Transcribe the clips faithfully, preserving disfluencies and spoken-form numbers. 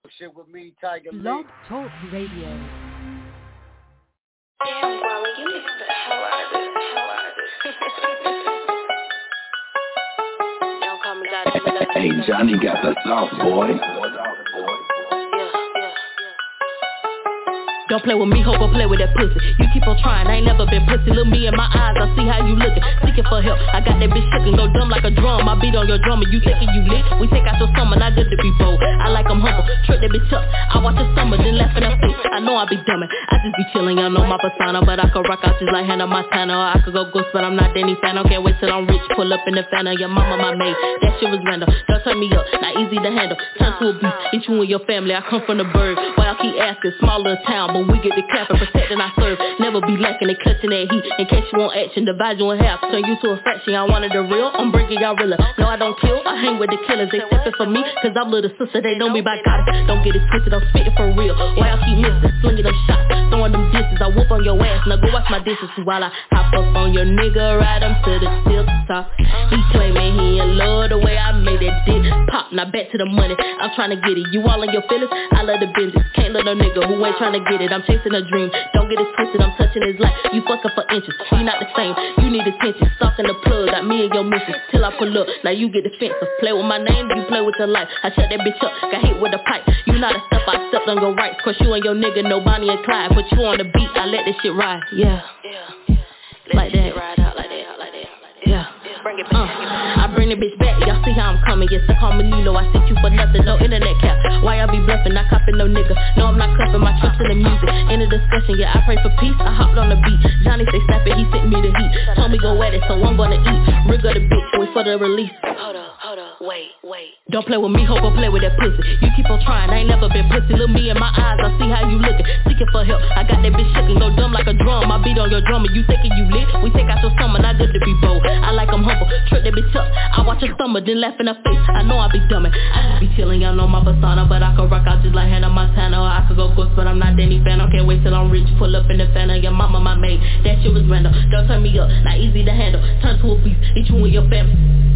Shit with me, Tiger Lee. Blog Talk Radio. Damn, Wally, you need the hell out of this. Hell out of this. Don't call me God. Hey, Johnny got the sauce, boy. Don't play with me, hope I play with that pussy. You keep on trying, I ain't never been pussy. Look me in my eyes, I see how you looking. Seeking for help, I got that bitch shaking. Go dumb like a drum, I beat on your drummer. You thinking you lit, we take out your summer. Not good to be bold, I like I'm humble. Trick that bitch up, I watch her summer, then laugh in her face. I know I be dumbing, I just be chilling, y'all know my persona. But I could rock out just like Hannah Montana. Or I could go ghost, but I'm not Danny Fan. I can't wait till I'm rich, pull up in the fan of your mama, my maid. That shit was random, don't turn me up, not easy to handle. Turn to a beast, eat you and your family. I come from the bird, why I keep asking, small little town, but we get the clapping. Protecting I serve, never be lacking, they clutching that heat. In case you want action, divide you in half, turn you to a fraction. I wanted the real, I'm bringing y'all realer. No, I don't kill, I hang with the killers. They stepping for me, cause I'm little sister, they know me by God. Don't get it twisted, I'm spitting for real. Why y'all keep missing, slinging them shots, throwing them disses. I whoop on your ass, now go wash my dishes. While I hop up on your nigga, ride him to the tip top. He claiming he in love the way I made that dick pop. Now back to the money, I'm trying to get it. You all in your feelings, I love the business. Can't let no nigga who ain't trying to get it. I'm chasing a dream. Don't get it twisted, I'm touching his life. You fucking for inches, we not the same. You need attention, stalking the plug, got me and your missus. Till I pull up, now you get defensive. Play with my name, you play with your life. I shut that bitch up, got hit with a pipe. You not a step, I stepped on your rights. Cause you and your nigga, no Bonnie and Clyde. Put you on the beat, I let this shit ride. Yeah, yeah. Like that. Ride out like that, like that. Yeah. Bring it back. Uh, I bring the bitch back, y'all see how I'm coming. Yes, I call me Lilo, I sent you for nothing. No internet cap, why y'all be bluffing? Not copping no nigga. No, I'm not cuffing my trust in the music. In the discussion, yeah, I pray for peace. I hopped on the beat. Johnny say snapping, he sent me the heat. Told me go at it, so I'm gonna eat. Rig of the bitch, wait for the release. Hold up, hold up, wait, wait. Don't play with me, hope I play with that pussy. You keep on trying, I ain't never been pussy. Look me in my eyes, I see how you looking. Seeking for help, I got that bitch shaking. Go dumb like a drum, I beat on your drummer. You thinking you lit, we take out your summer. Not good to be bold, I like I'm humble. Trick that bitch up, I watch her stomach, then laugh in her face. I know I be dumbing, I just be chilling, y'all know my persona. But I could rock out just like Hannah Montana. Or I could go ghost, but I'm not Danny Fan. I can't wait till I'm rich, pull up in the fan of your mama, my maid. That shit was random, don't turn me up, not easy to handle. Turn to a beast, eat you and your family.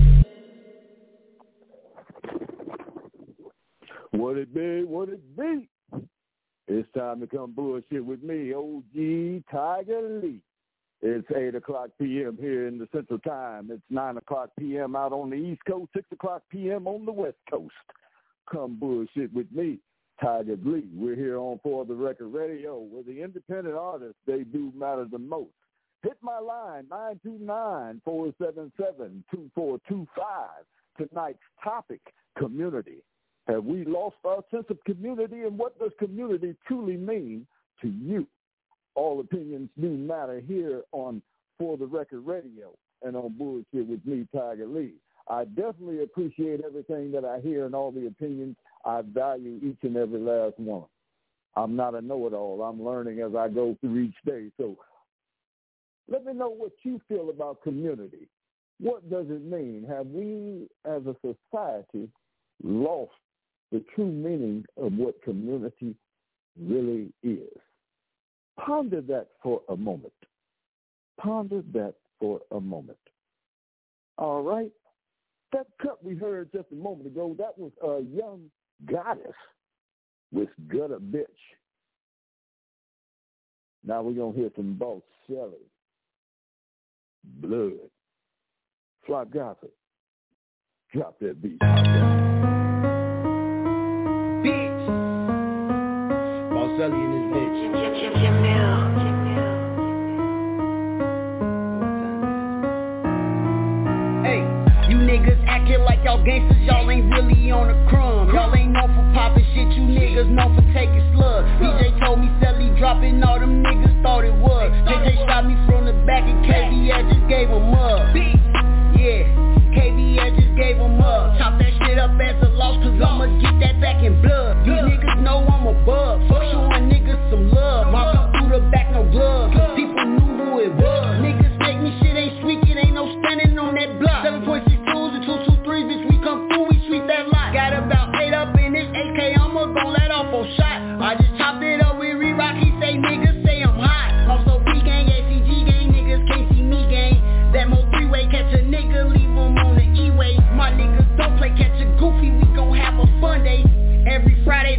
What it be, what it be? It's time to come bullshit with me, O G Tiger Lee. It's eight o'clock p.m. here in the Central Time. It's nine o'clock p.m. out on the East Coast, six o'clock p.m. on the West Coast. Come bullshit with me, Tiger Lee. We're here on For the Record Radio, where the independent artists, they do matter the most. Hit my line, nine two nine, four seven seven, two four two five. Tonight's topic, community. Have we lost our sense of community, and what does community truly mean to you? All opinions do matter here on For the Record Radio and on Bullshit with me, Tiger Lee. I definitely appreciate everything that I hear and all the opinions. I value each and every last one. I'm not a know-it-all. I'm learning as I go through each day. So let me know what you feel about community. What does it mean? Have we, as a society, lost the true meaning of what community really is? Ponder that for a moment. Ponder that for a moment. All right? That cut we heard just a moment ago, that was a Young Goddess with Gutter Bitch. Now we're going to hear some Boss Shelly. Blood. Flop Gossip. Drop that beat. Bitch. Boss Shelly in this bitch. Hey, you niggas acting like y'all gangsters, y'all ain't really on the crumb. Y'all ain't known for popping shit, you niggas known for taking slugs. D J told me Sally dropping, all them niggas thought it was. J J shot me from the back and K B I just gave him up. Yeah, K B I just gave him up. Chop that shit up as a loss, cause I'ma get that back in blood. These niggas know I'm a bug, fuck showing niggas some love. Mark through the back, no gloves, cause people knew who it was. Niggas make me shit ain't sweet, it ain't no standing on that block. seven point six twos and two two threes, bitch, we come through, we sweep that lot. Got about eight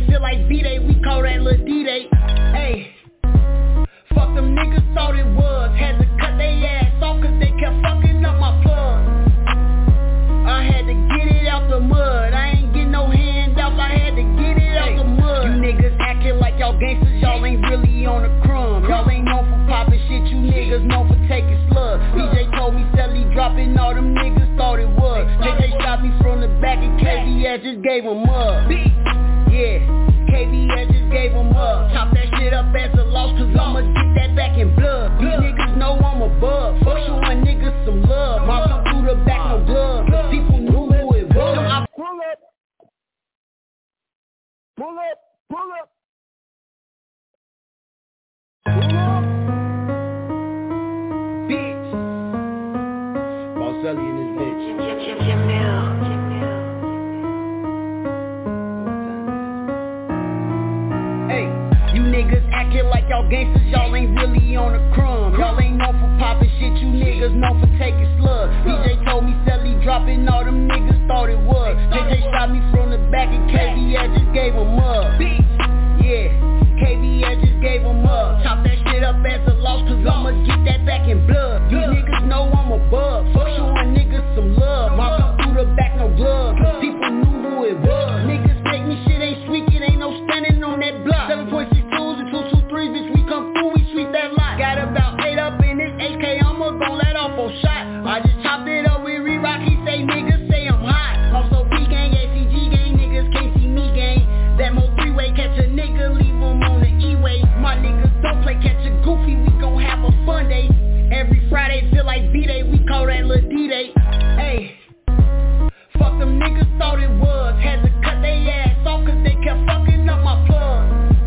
Friday feel like B-Day, we call that Lil D-Day. Hey, fuck them niggas thought it was. Had to cut they ass off cause they kept fucking up my plug. I had to get it out the mud. I ain't get no handouts, I had to get it out the mud. You niggas acting like y'all gangsters, y'all ain't really on the crumb. Y'all ain't known for popping shit, you niggas known for taking slugs. D J told me Sally dropping, all them niggas thought it was. J J shot me from the back and K B S just gave him up. Yeah, K B S just gave him up. Chop that shit up as a loss cause I'ma get that back in blood. These niggas know I'm above. Fuck showing niggas some love. Mom come through the back, no glove. People knew who it was. Pull up. Pull up. Pull up. Pull up. Bitch. Boss Ellie in this bitch. Hey, you niggas acting like y'all gangsters, y'all ain't really on the crumb. Y'all ain't known for popping shit, you niggas known for taking slugs. D J told me Sally dropping, all them niggas thought it was. J J shot me from the back and K B S just gave him up. Yeah, K B S just gave him up. Chop that shit up as a loss cause I'ma get that back in blood. These niggas know I'm above. Fuck showing niggas some love. Mom come through the back, no glove. People knew who it was. Niggas take me shit ain't sweet, it ain't no standing on that block. seven point six twos and two two threes, bitch, we come through, we sweep that lot. Got about eight up in this H K, I'ma gon' let off a shot. I just chopped it up with Re-Rock, he say niggas say I'm hot. Also P-Gang, A C G gang, niggas can't see me gang. That mo three-way, catch a nigga, leave him on the E-way. My niggas don't play catch a goofy, we gon' have a fun day. Every Friday feel like B-Day, we call that Lil D-Day. Hey, fuck them niggas thought it was. Had to cut they ass off cause they kept fucking up my plug.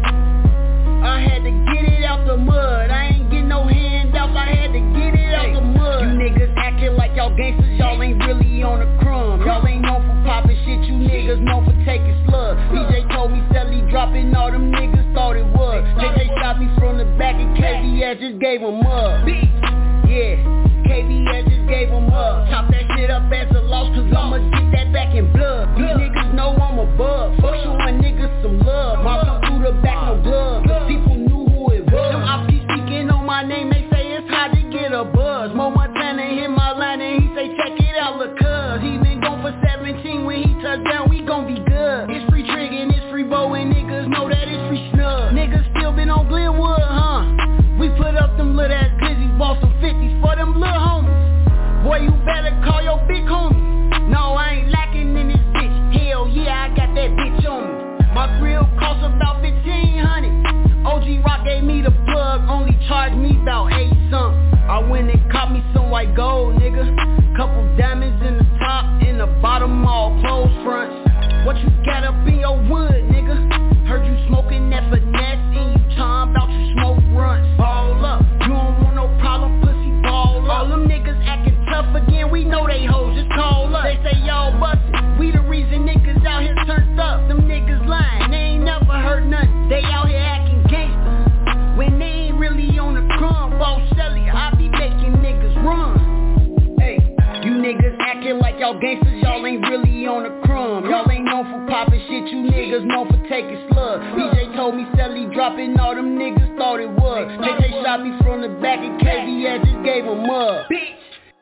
I had to get it out the mud. I ain't get no handouts, I had to get it out the mud. You niggas acting like y'all gangsters, y'all ain't really on the crumb. Y'all ain't known for popping shit, you niggas known for taking slugs. D J told me Sally dropping, all them niggas thought it was. J J shot me from the back and K B S just gave him up. Yeah, K B S just gave him up. Chop that shit up as a loss cause I'ma get that back in blood. These niggas know I'm above. Fuck showing niggas some love. Mom come through the back, no glove. People knew who it was. Them ops keep speaking on my name, they say it's hard to get a buzz. Mo Montana hit my line and he say check it out, look cuz. He been gone for seventeen, when he touch down we gon' be good. It's free trigger and it's free bow and niggas know that it's free snug. Niggas still been on Glenwood, huh? We put up them little ass glizzies, bought some fifties for them little homies. Boy, you better call your big homie. No, I ain't lacking in this bitch. Hell yeah, I got that bitch on me. My grill cost about fifteen hundred. O G Rock gave me the plug, only charged me about eight something. I went and caught me some white gold, nigga. Couple diamonds in the top, in the bottom, all closed fronts. What you got up in your wood, nigga? Heard you smoking that finesse, and you talking about you smoke runs. Ball up, you don't want no problem, pussy ball up. All them niggas acting tough again, we know they hoes, just call up. They say y'all bustin', we the reason niggas out here turned up. Them niggas lying, they ain't never heard nothing. They out here acting gangsta, when they ain't really on the crumb. Boss Shelly, I be making niggas run. Hey, you niggas acting like y'all gangsters, y'all ain't really on the crumb. Y'all ain't known for popping shit, you niggas known for taking slugs. D J told me Sally dropping, all them niggas thought it was. J J shot me from the back and K B S just gave him up. Bitch.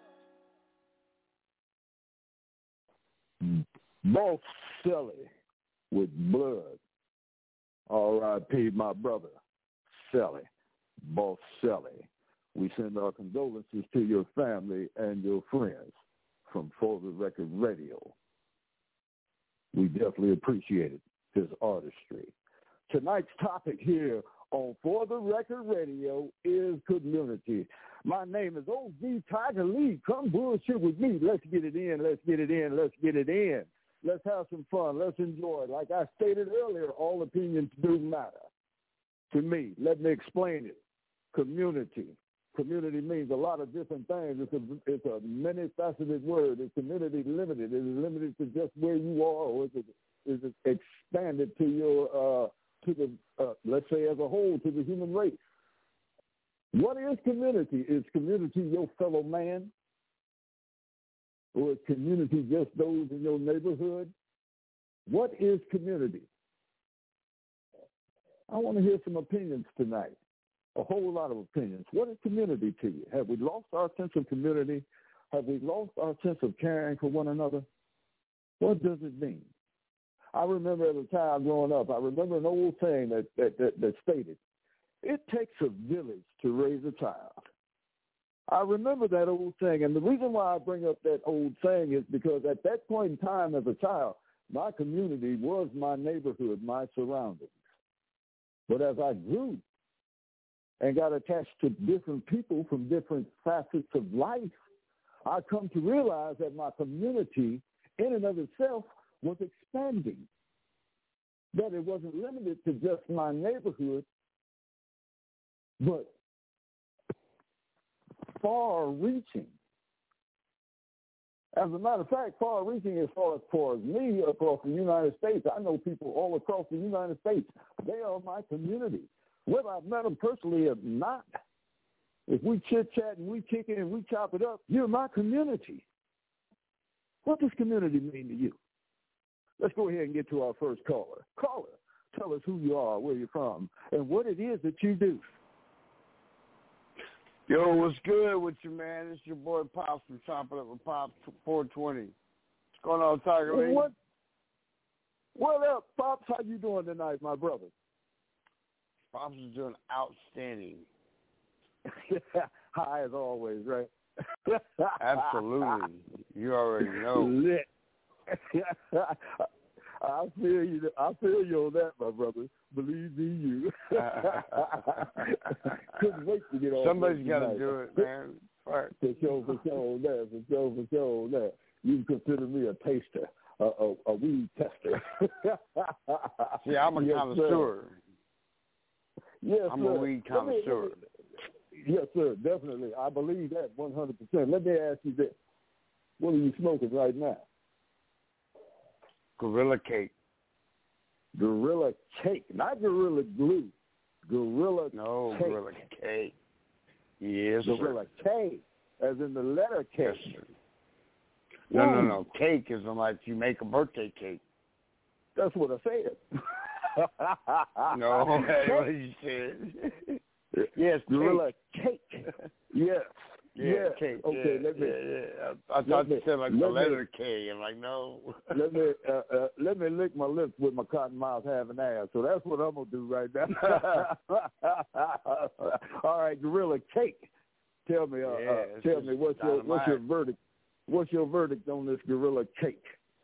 Boss Sally with blood. R I P my brother, Sally. Boss Sally. We send our condolences to your family and your friends from For the Record Radio. We definitely appreciated his artistry. Tonight's topic here on For the Record Radio is community. My name is O G Tiger Lee. Come bullshit with me. Let's get it in. Let's get it in. Let's get it in. Let's have some fun. Let's enjoy it. Like I stated earlier, all opinions do matter to me. Let me explain it. Community. Community means a lot of different things. It's a, it's a many-faceted word. Is community limited? Is it limited to just where you are, or is it, is it expanded to your, uh, to the, uh, let's say as a whole, to the human race? What is community? Is community your fellow man? Or is community just those in your neighborhood? What is community? I want to hear some opinions tonight, a whole lot of opinions. What is community to you? Have we lost our sense of community? Have we lost our sense of caring for one another? What does it mean? I remember as a child growing up, I remember an old saying that, that, that, that stated, it takes a village to raise a child. I remember that old saying, and the reason why I bring up that old saying is because at that point in time as a child, my community was my neighborhood, my surroundings. But as I grew and got attached to different people from different facets of life, I come to realize that my community in and of itself was expanding, that it wasn't limited to just my neighborhood, but far-reaching. As a matter of fact, far-reaching as far as, far as me across the United States. I know people all across the United States. They are my community. Whether I've met them personally or not, if we chit-chat and we kick it and we chop it up, you're my community. What does community mean to you? Let's go ahead and get to our first caller. Caller, tell us who you are, where you're from, and what it is that you do. Yo, what's good with you, man? It's your boy Pops from Chopping Up with Pops four twenty. What's going on, Tiger Lee? What, what up, Pops? How you doing tonight, my brother? Pops is doing outstanding. High as always, right? Absolutely. You already know. Lit. I feel you. I feel you on that, my brother. Believe me, you. Couldn't wait to get on. Somebody's got to do it, man. Right. For sure, for sure on that. For sure, for sure on that. You can consider me a taster, a, a, a weed tester. See, I'm a yes, connoisseur. Sir. Yes, I'm sir. a weed connoisseur. Let me, let me, yes, sir. Definitely. I believe that one hundred percent. Let me ask you this. What are you smoking right now? Gorilla Cake. Gorilla Cake, not Gorilla Glue. Gorilla no, Cake. Gorilla Cake. Yes, Gorilla sir. K, as in the letter K. Yes, sir. No, no, no. Cake is like you make a birthday cake. That's what I said. No, that's what you said. Yes, Gorilla Cake. Yes. Yeah, yeah. cake. Okay, yeah, let me. Yeah, yeah. I, I thought me, you said like the letter me, K. I'm like, no. let me uh, uh, let me lick my lips with my cotton mouth having ass. So that's what I'm gonna do right now. All right, Gorilla Cake. Tell me, uh, yeah, uh, tell me what's your dynamite. what's your verdict? What's your verdict on this Gorilla Cake?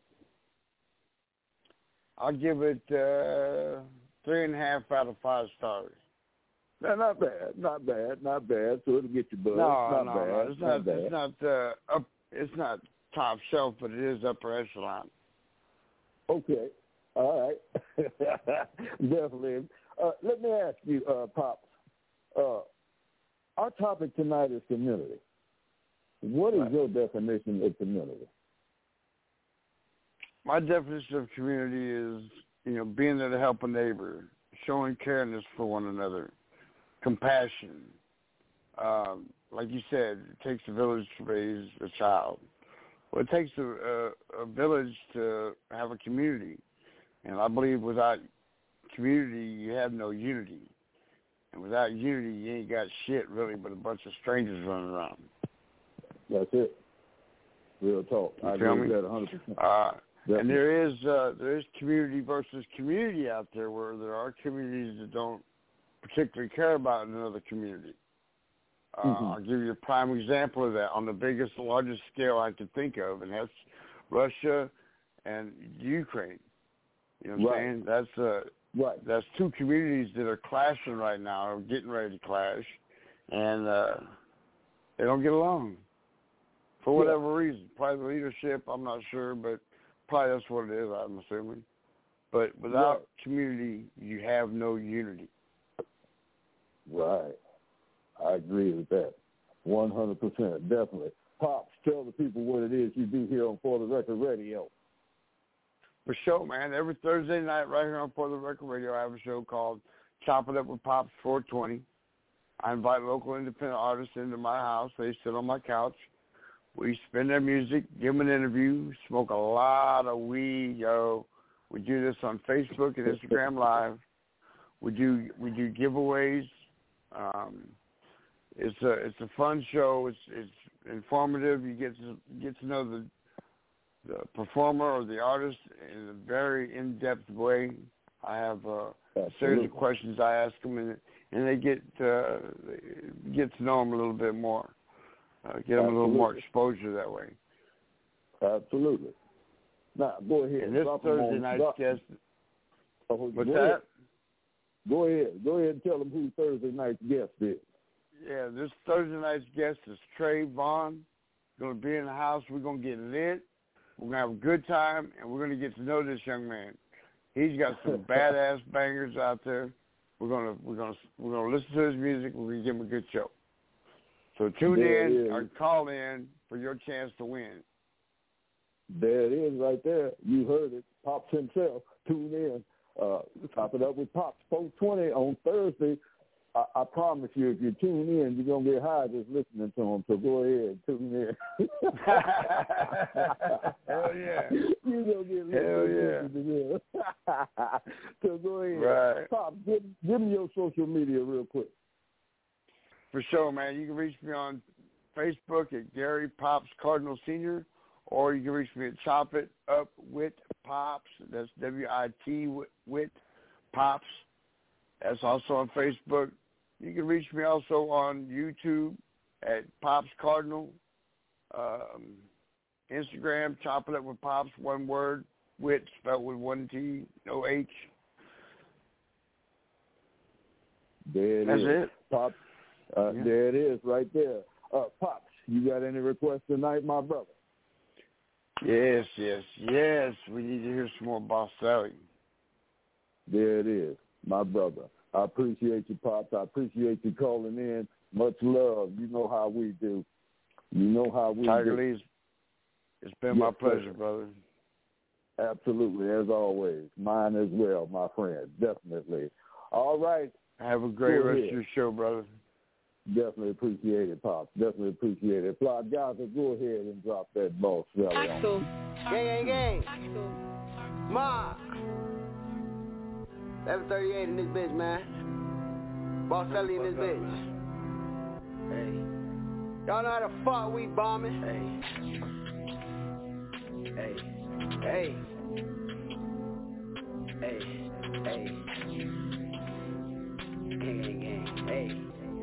I'll give it uh, three and a half out of five stars. No, not bad, not bad, not bad. So it'll get you buzzed. No, not no, bad, no. It's not, not. bad. It's not. Uh, up. It's not top shelf, but it is upper echelon. Okay, all right, definitely. Uh, let me ask you, uh, Pops. Uh, our topic tonight is community. What is right. your definition of community? My definition of community is, you know, being there to help a neighbor, showing careness for one another. Compassion. Um, like you said, it takes a village to raise a child. Well, it takes a, a, a village to have a community. And I believe without community, you have no unity. And without unity, you ain't got shit, really, but a bunch of strangers running around. That's it. Real talk. You I feel agree me? with that one hundred percent. Uh, and there is, uh, there is community versus community out there where there are communities that don't particularly care about another community. Uh, mm-hmm. I'll give you a prime example of that on the biggest, largest scale I can think of, and that's Russia and Ukraine. You know what right. I'm saying? That's uh, right. that's two communities that are clashing right now, or getting ready to clash, and uh, they don't get along for whatever yeah. reason. Probably the leadership, I'm not sure, but probably that's what it is, I'm assuming. But without right. community, you have no unity. Right. I agree with that. one hundred percent. Definitely. Pops, tell the people what it is you do here on For the Record Radio. For sure, man. Every Thursday night right here on For the Record Radio, I have a show called Chop It Up with Pops four twenty. I invite local independent artists into my house. They sit on my couch. We spin their music, give them an interview, smoke a lot of weed, yo. We do this on Facebook and Instagram Live. We do we do giveaways. Um, it's a it's a fun show. It's it's informative. You get to get to know the the performer or the artist in a very in-depth way. I have a Absolutely. series of questions I ask them, and and they get uh, get to know them a little bit more. Uh, get them Absolutely. a little more exposure that way. Absolutely. Now go ahead. And this Drop Thursday night's guest. Oh, what's go that? Ahead. Go ahead. Go ahead and tell them who Thursday night's guest is. Yeah, this Thursday night's guest is Trey Vaughn. Going to be in the house. We're going to get lit. We're going to have a good time, and we're going to get to know this young man. He's got some badass bangers out there. We're going to we're going to we're going to listen to his music. We're going to give him a good show. So tune there in or call in for your chance to win. There it is, right there. You heard it. Pops himself. Tune in. Uh, top it up with Pops four twenty on Thursday. I, I promise you, if you tune in, you're going to get high just listening to him. So go ahead, tune in. Hell yeah. You're going to get Hell yeah. So go ahead. Right. Pop, give, give me your social media real quick. For sure, man. You can reach me on Facebook at Gary Pops Cardinal Senior, or you can reach me at Chop It Up with Pops. That's W I T with Pops. That's also on Facebook. You can reach me also on YouTube at Pops Cardinal. Um, Instagram, Chop It Up with Pops, one word, wit, spelled with one T, no H. There it That's is. it. Pops, uh, yeah. There it is right there. Uh, Pops, you got any requests tonight, my brother? Yes, yes, yes. We need to hear some more Boss Sally. There it is, my brother. I appreciate you, Pops. I appreciate you calling in. Much love. You know how we do. You know how we Tiger do. Lee's, it's been yes, my pleasure, sir. brother. Absolutely, as always. Mine as well, my friend. Definitely. All right. Have a great Go rest ahead. of your show, brother. Definitely appreciate it, Pops. Definitely appreciate it. Fly Gaza, go ahead and drop that Boss Sally on. Gang, gang, gang. Mark. eleven thirty-eight in this bitch, man. Boss Sally in this bitch. Hey. Y'all know how the fuck we bombing? Hey. Hey. Hey. Hey. Hey. Gang, gang, gang. Hey.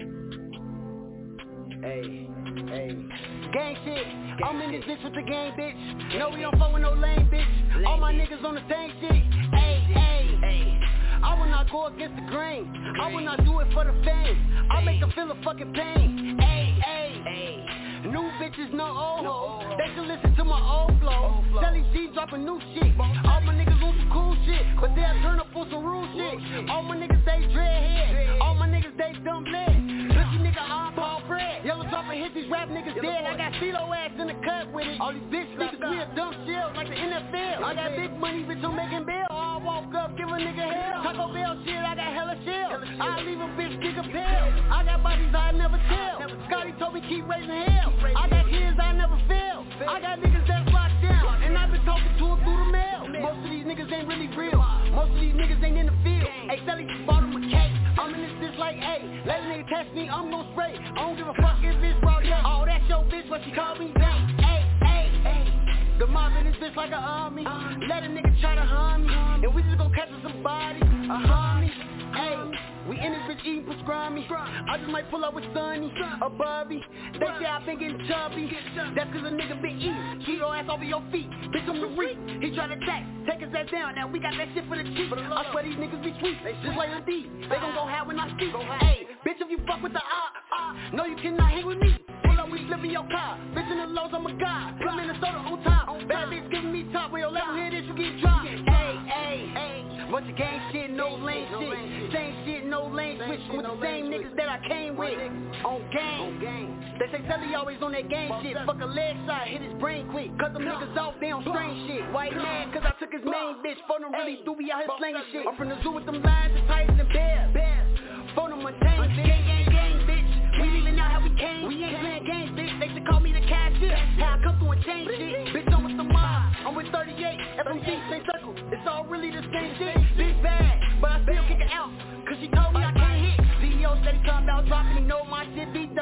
Hey, hey. Gang shit, gang I'm in this bitch with the gang, bitch. No, we don't fuck with no lame, bitch. Lame All my bitch. Niggas on the same shit. Hey, hey, hey. I will not go against the grain. grain. I will not do it for the fans. I make them feel a fucking pain. Hey, hey, hey. New bitches, no old no, hoes. They can listen to my old flow. Sally G dropping new shit. All my niggas want some cool shit, but they'll turn up for some rude shit. All my niggas, they dreadhead. All my niggas, they dumb lead. Pussy nigga, I'm Paul bread. Yellow drop and hit these rap niggas dead. I got CeeLo ass in the cut with it. All these bitch niggas, we a dumb shield like the N F L. I got big money, bitch, I'm making bail. I walk up, give a nigga hell. Taco Bell shit, I got hella shell. I leave a bitch, dig a pill. I got bodies I never tell. Scotty told me keep raising hell. I got kids I never fail. I got niggas that's locked down, and I've been talking to them through the mail. Most of these niggas ain't really real. Most of these niggas ain't in the field. Hey, Sally bought him a cake. I'm in this bitch like, hey, let a nigga catch me, I'm gon' spray. I don't give a fuck if it's brought up. Oh, that's your bitch, but she called me back. Hey, hey, hey. The mob in this bitch like an army. Let a nigga try to harm me, and we just gon' catch us somebody. A harm me. Hey, we in this bitch eating pastrami. I just might pull up with Sonny or Bobby. They say I been getting chubby. That's cause a nigga been eating. Keep your ass over your feet. Bitch, I'm the reap. He try to attack. Take his ass down. Now we got that shit for the cheap. I swear these niggas be sweet. Just like a D. They gon' go high when I speak. Hey, bitch, if you fuck with the op, uh, no, you cannot hang with me. Pull up, we slip in your car. Bitch, in the lows, I'm a god. Put Minnesota on top. Bad bitch giving me top. When your level hear this, you get dropped. Hey, hey, hey. Bunch of gang shit, no lane shit. Same shit, no lane switch. With the same niggas that I came with. On gang. They say Sally always on that gang shit. Fuck a leg shot, hit his brain quick. Cut them niggas off, they on strange shit. White man, cause I took his main bitch. For them really do be out here slanging shit. I'm from the zoo with them lions and tigers and bears. For them Montaigne, gang, gang, gang, bitch. We leaving out how we came. We ain't playing games, bitch. They should call me the cashier. How I come through and change shit. Bitch, I'm with the mob. I'm with thirty-eight. F M G, same circle. It's all really the same shit. Bitch bad, but I still kick it out. Cause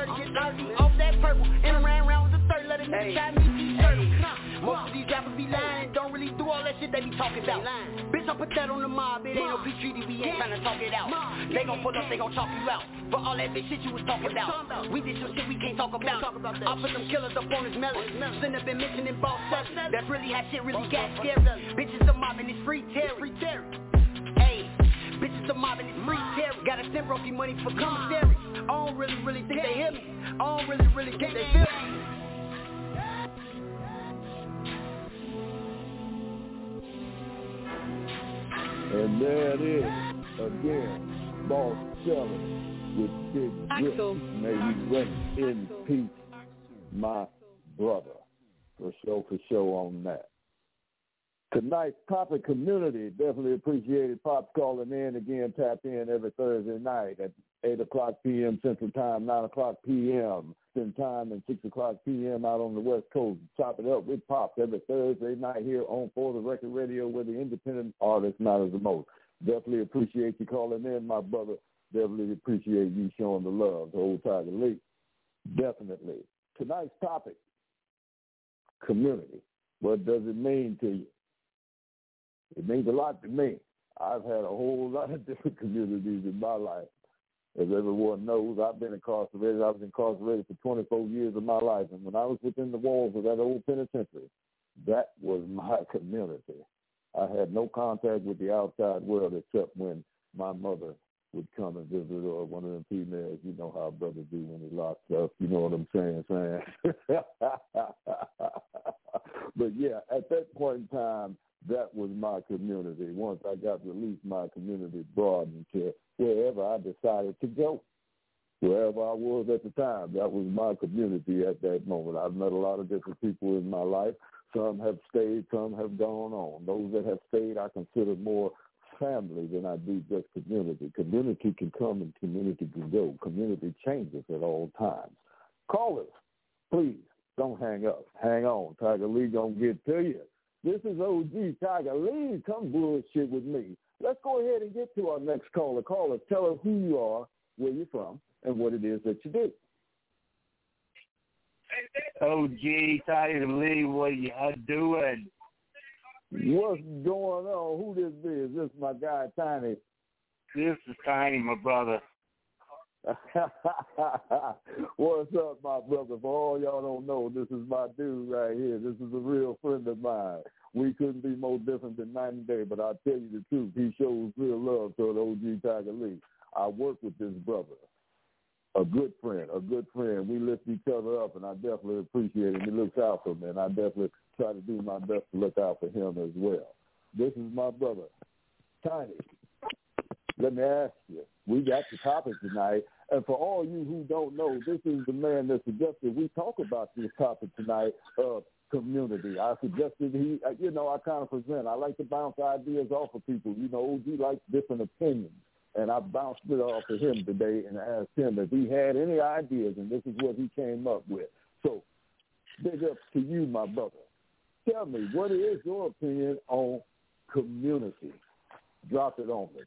thirty, get thirty, off that purple, and ran around with the thirty, let a nigga try me t-shirt. Most of these rappers be lying, don't really do all that shit they be talking about. Bitch, I put that on the mob, it ain't no be treaty, we ain't tryna talk it out. They gon' pull up, they gon' chalk you out for all that bitch shit you was talking about. We did some shit we can't talk about. I put them killers up on his melon. Shouldn't have been mentioning boss sellers. That's really how shit really got scary. Bitches are mobbing, it's free terror. Hey, bitches are mobbing, it's free terror. Gotta send Rocky money for commissary. I don't really, really think they hear me. I don't really, really think they feel me. And there it is, again, Boss Sellers with Big Grit. May he rest in peace, my brother. For sure, for sure on that. Tonight's topic, community, definitely appreciated. Pops calling in again, tap in every Thursday night at eight o'clock p.m. Central Time, nine o'clock p.m. Eastern Time, and six o'clock p.m. out on the West Coast. Chop it up with Pops every Thursday night here on For the Record Radio, where the independent artist matters the most. Definitely appreciate you calling in, my brother. Definitely appreciate you showing the love to Old Tiger Lee. Definitely. Tonight's topic, community. What does it mean to you? It means a lot to me. I've had a whole lot of different communities in my life. As everyone knows, I've been incarcerated. I was incarcerated for twenty-four years of my life. And when I was within the walls of that old penitentiary, that was my community. I had no contact with the outside world except when my mother would come and visit, or one of them females. You know how brothers do when they locked up. You know what I'm saying, saying. But, yeah, at that point in time, that was my community. Once I got released, my community broadened to wherever I decided to go. Wherever I was at the time, that was my community at that moment. I've met a lot of different people in my life. Some have stayed, some have gone on. Those that have stayed, I consider more family than I do just community. Community can come and community can go. Community changes at all times. Callers, please don't hang up. Hang on. Tiger Lee gonna get to you. This is O G Tiger Lee. Come bullshit with me. Let's go ahead and get to our next caller. Caller, tell us who you are, where you're from, and what it is that you do. O G Tiger Lee, what you doing? What's going on? Who this is? This is my guy, Tiny. This is Tiny, my brother. What's up, my brother? For all y'all don't know, this is my dude right here. This is a real friend of mine. We couldn't be more different than night and day, but I'll tell you the truth. He shows real love toward O G Tiger Lee. I work with this brother. A good friend, a good friend. We lift each other up, and I definitely appreciate him. He looks out for me, and I definitely try to do my best to look out for him as well. This is my brother, Tiny. Let me ask you, we got the topic tonight, and for all you who don't know, this is the man that suggested we talk about this topic tonight of community. I suggested he, you know, I kind of present. I like to bounce ideas off of people. You know, O G likes different opinions. And I bounced it off of him today and asked him if he had any ideas, and this is what he came up with. So, big ups to you, my brother. Tell me, what is your opinion on community? Drop it on me.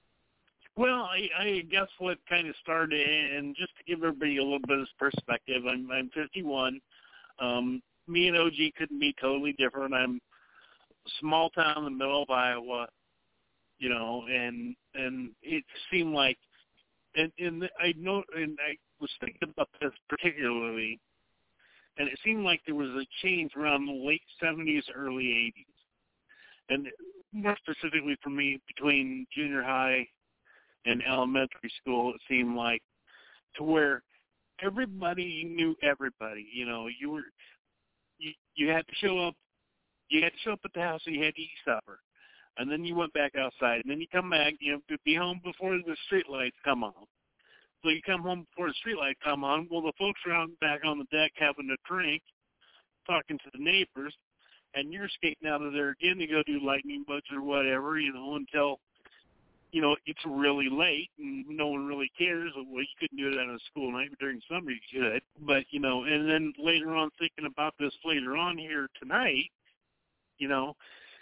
Well, I, I guess what kind of started, and just to give everybody a little bit of perspective, I'm, I'm fifty-one. Um, me and O G couldn't be totally different. I'm a small town in the middle of Iowa. You know, and and it seemed like, and, and I know, and I was thinking about this particularly, and it seemed like there was a change around the late seventies, early eighties, and more specifically for me, between junior high and elementary school, it seemed like, to where everybody knew everybody. You know, you were, you, you had to show up, you had to show up at the house, and you had to eat supper. And then you went back outside, and then you come back, you know, to be home before the street lights come on. So you come home before the street lights come on. Well, the folks are out back on the deck having a drink, talking to the neighbors, and you're skating out of there again to go do lightning bugs or whatever, you know, until, you know, it's really late and no one really cares. Well, you couldn't do it on a school night, but during summer you could. But, you know, and then later on, thinking about this later on here tonight, you know,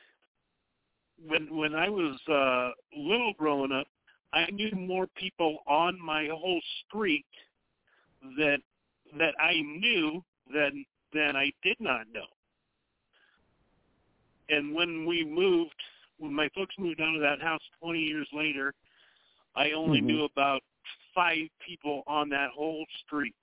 When when I was uh, little growing up, I knew more people on my whole street that that I knew than than I did not know. And when we moved, when my folks moved out of that house twenty years later, I only mm-hmm. knew about five people on that whole street.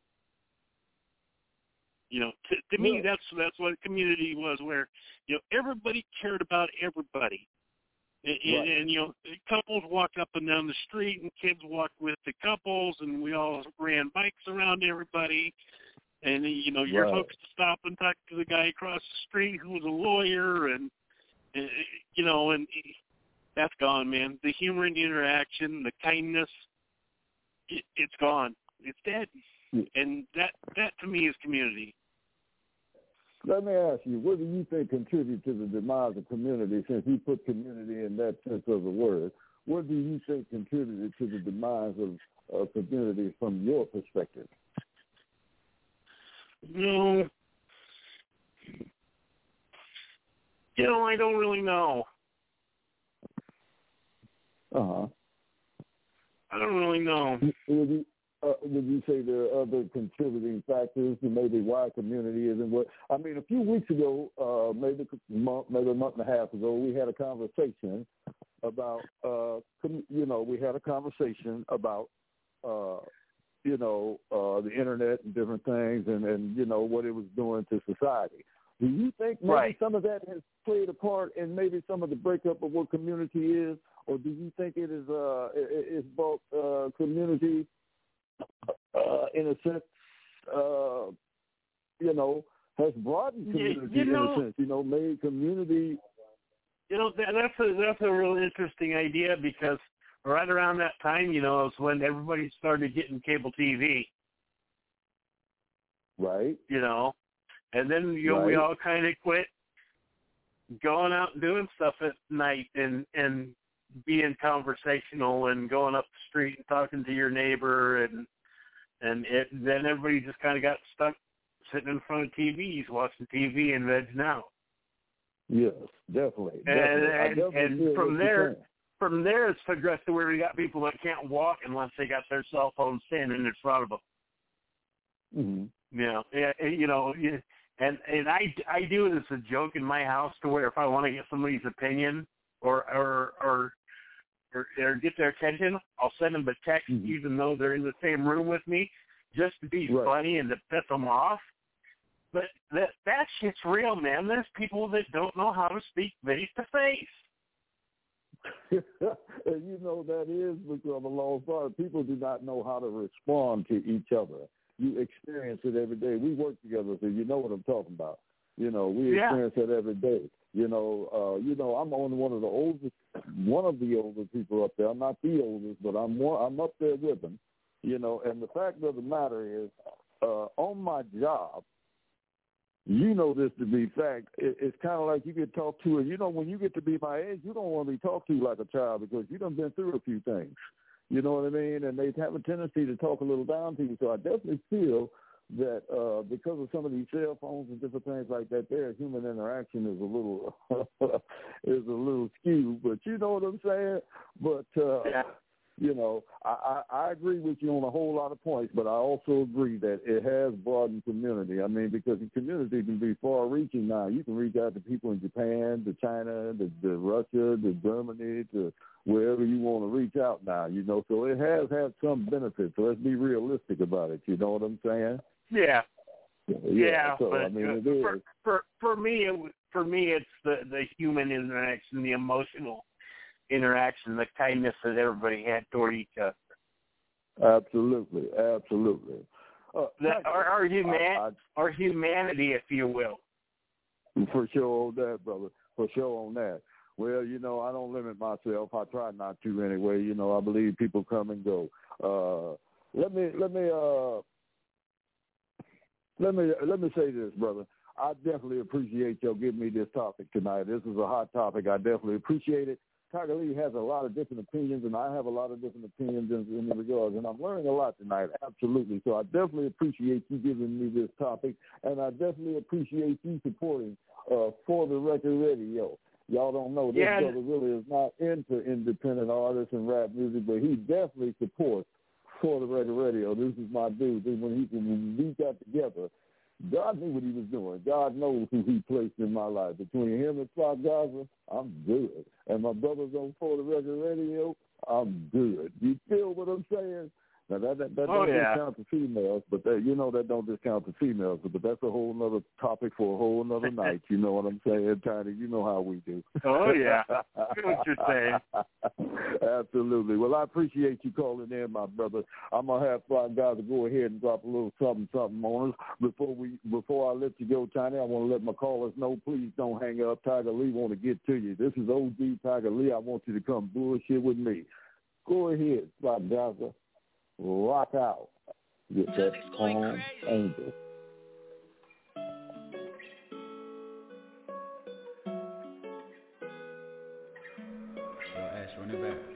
You know, to, to me, that's that's what community was, where, you know, everybody cared about everybody. And, right. and, and, you know, couples walked up and down the street, and kids walked with the couples, and we all ran bikes around everybody. And, you know, you're right. supposed to stop and talk to the guy across the street who was a lawyer, and, and you know, and that's gone, man. The human interaction, the kindness, it, it's gone. It's dead. And that, that to me is community. Let me ask you, what do you think contributed to the demise of community, since you put community in that sense of the word? What do you think contributed to the demise of, of community from your perspective? No. You know, I don't really know. Uh-huh. I don't really know. Would you, uh, would you say there are other contributing factors to maybe why community isn't what? I mean, a few weeks ago, uh, maybe a month, maybe a month and a half ago, we had a conversation about, uh, you know, we had a conversation about, uh, you know, uh, the internet and different things, and, and, you know, what it was doing to society. Do you think maybe right. some of that has played a part in maybe some of the breakup of what community is, or do you think it is uh, it, it's brought uh, community uh, in a sense, uh, you know, has broadened community you, you know, in a sense, you know, made community. You know, that, that's a that's a really interesting idea, because right around that time, you know, it was when everybody started getting cable T V. Right. You know, and then, you know, right. we all kind of quit going out and doing stuff at night and, and being conversational and going up the street and talking to your neighbor. And, and it, then everybody just kind of got stuck sitting in front of T Vs, watching T V and vegging out. Yes, definitely. And, definitely. and, definitely and from there, from there, it's progressed to where we got people that can't walk unless they got their cell phone standing in front of them. Mm-hmm. You know, you know, and and I, I do it as a joke in my house, to where if I want to get somebody's opinion or or or or, or get their attention, I'll send them a text, mm-hmm. even though they're in the same room with me, just to be right. funny and to piss them off. But that that shit's real, man. There's people that don't know how to speak face to face. And you know that is because of a long part. People do not know how to respond to each other. You experience it every day. We work together, so you know what I'm talking about. You know, we yeah. experience it every day. You know, uh, you know, I'm only one of the oldest, one of the older people up there. I'm not the oldest, but I'm more, I'm up there with them. You know, and the fact of the matter is, uh, on my job, you know this to be fact, it, it's kind of like you get talked to, and you know, when you get to be my age, you don't want to be talked to like a child, because you done been through a few things. You know what I mean? And they have a tendency to talk a little down to you. So I definitely feel that uh, because of some of these cell phones and different things like that, their human interaction is a little is a little skewed. But you know what I'm saying? But uh, yeah. you know, I, I, I agree with you on a whole lot of points, but I also agree that it has broadened community. I mean, because the community can be far-reaching now. You can reach out to people in Japan, to China, to, to Russia, to Germany, to wherever you want to reach out now, you know. So it has had some benefits. So let's be realistic about it. You know what I'm saying? Yeah. Yeah. yeah so, but I mean, it for, is. For, for me, it, for me, it's the, the human interaction, the emotional interaction, the kindness that everybody had toward each other. Absolutely, absolutely. Uh, that, our, our, human, I, I, our humanity, if you will. For sure on that, brother. For sure on that. Well, you know, I don't limit myself. I try not to anyway. You know, I believe people come and go. Uh, let me, let me, uh, let me, let me say this, brother. I definitely appreciate y'all giving me this topic tonight. This is a hot topic. I definitely appreciate it. Tiger Lee has a lot of different opinions, and I have a lot of different opinions in, in the regards, and I'm learning a lot tonight, absolutely. So I definitely appreciate you giving me this topic, and I definitely appreciate you supporting uh, For the Record Radio. Y'all don't know, this yeah. brother really is not into independent artists and rap music, but he definitely supports For the Record Radio. This is my dude. When, he, when we got together, God knew what he was doing. God knows who he placed in my life. Between him and Flock Gaza, I'm good. And my brothers on For the Record Radio, I'm good. You feel what I'm saying? Now, that, that, that oh, don't yeah. discount the females, but that, you know that don't discount the females, but that's a whole other topic for a whole other night. You know what I'm saying, Tiny? You know how we do. Oh, yeah. I know what you're saying. Absolutely. Well, I appreciate you calling in, my brother. I'm going to have Flock Gaza go ahead and drop a little something, something on us. Before we, before I let you go, Tiny, I want to let my callers know, please don't hang up. Tiger Lee want to get to you. This is O G Tiger Lee. I want you to come bullshit with me. Go ahead, Flock Gaza. Rock out. Get that Palm Angel. Run it back.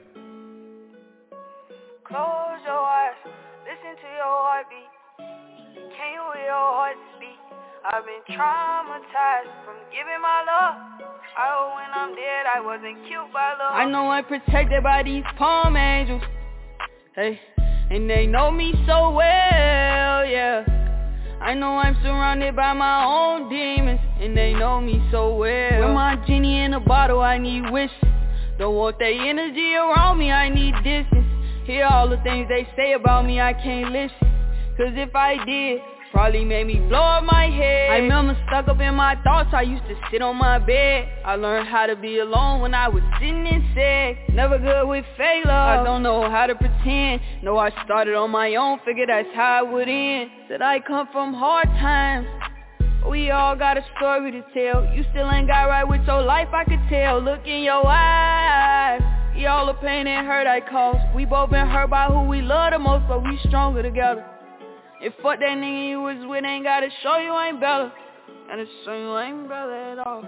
Close your eyes, listen to your heartbeat. Can you hear your heart speak? I've been traumatized from giving my love. I hope when I'm dead I wasn't killed by love. I know I'm protected by these palm angels. Hey, and they know me so well, yeah. I know I'm surrounded by my own demons, and they know me so well. With my genie in a bottle, I need wishes. Don't want that energy around me, I need distance. Hear all the things they say about me, I can't listen. Cause if I did, probably made me blow up my head. I remember stuck up in my thoughts, I used to sit on my bed. I learned how to be alone when I was sitting in sick. Never good with fake love, I don't know how to pretend. No, I started on my own, figured that's how it would end. Said I come from hard times, we all got a story to tell. You still ain't got right with your life, I could tell. Look in your eyes, yeah, all the pain and hurt I caused. We both been hurt by who we love the most, but we stronger together. If fuck that nigga you was with ain't gotta show you ain't better. Gotta show you ain't better at all.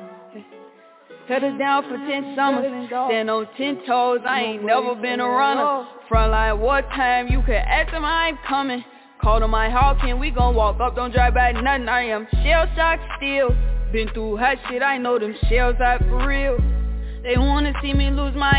Held us down for ten summers, stand on ten toes, I ain't never been a runner. Frontline wartime, you can ask them I ain't coming. Call to my Hawkin, we gon' walk up, don't drive back nothing. I am shell shocked still. Been through hot shit, I know them shells out for real. They wanna see me lose my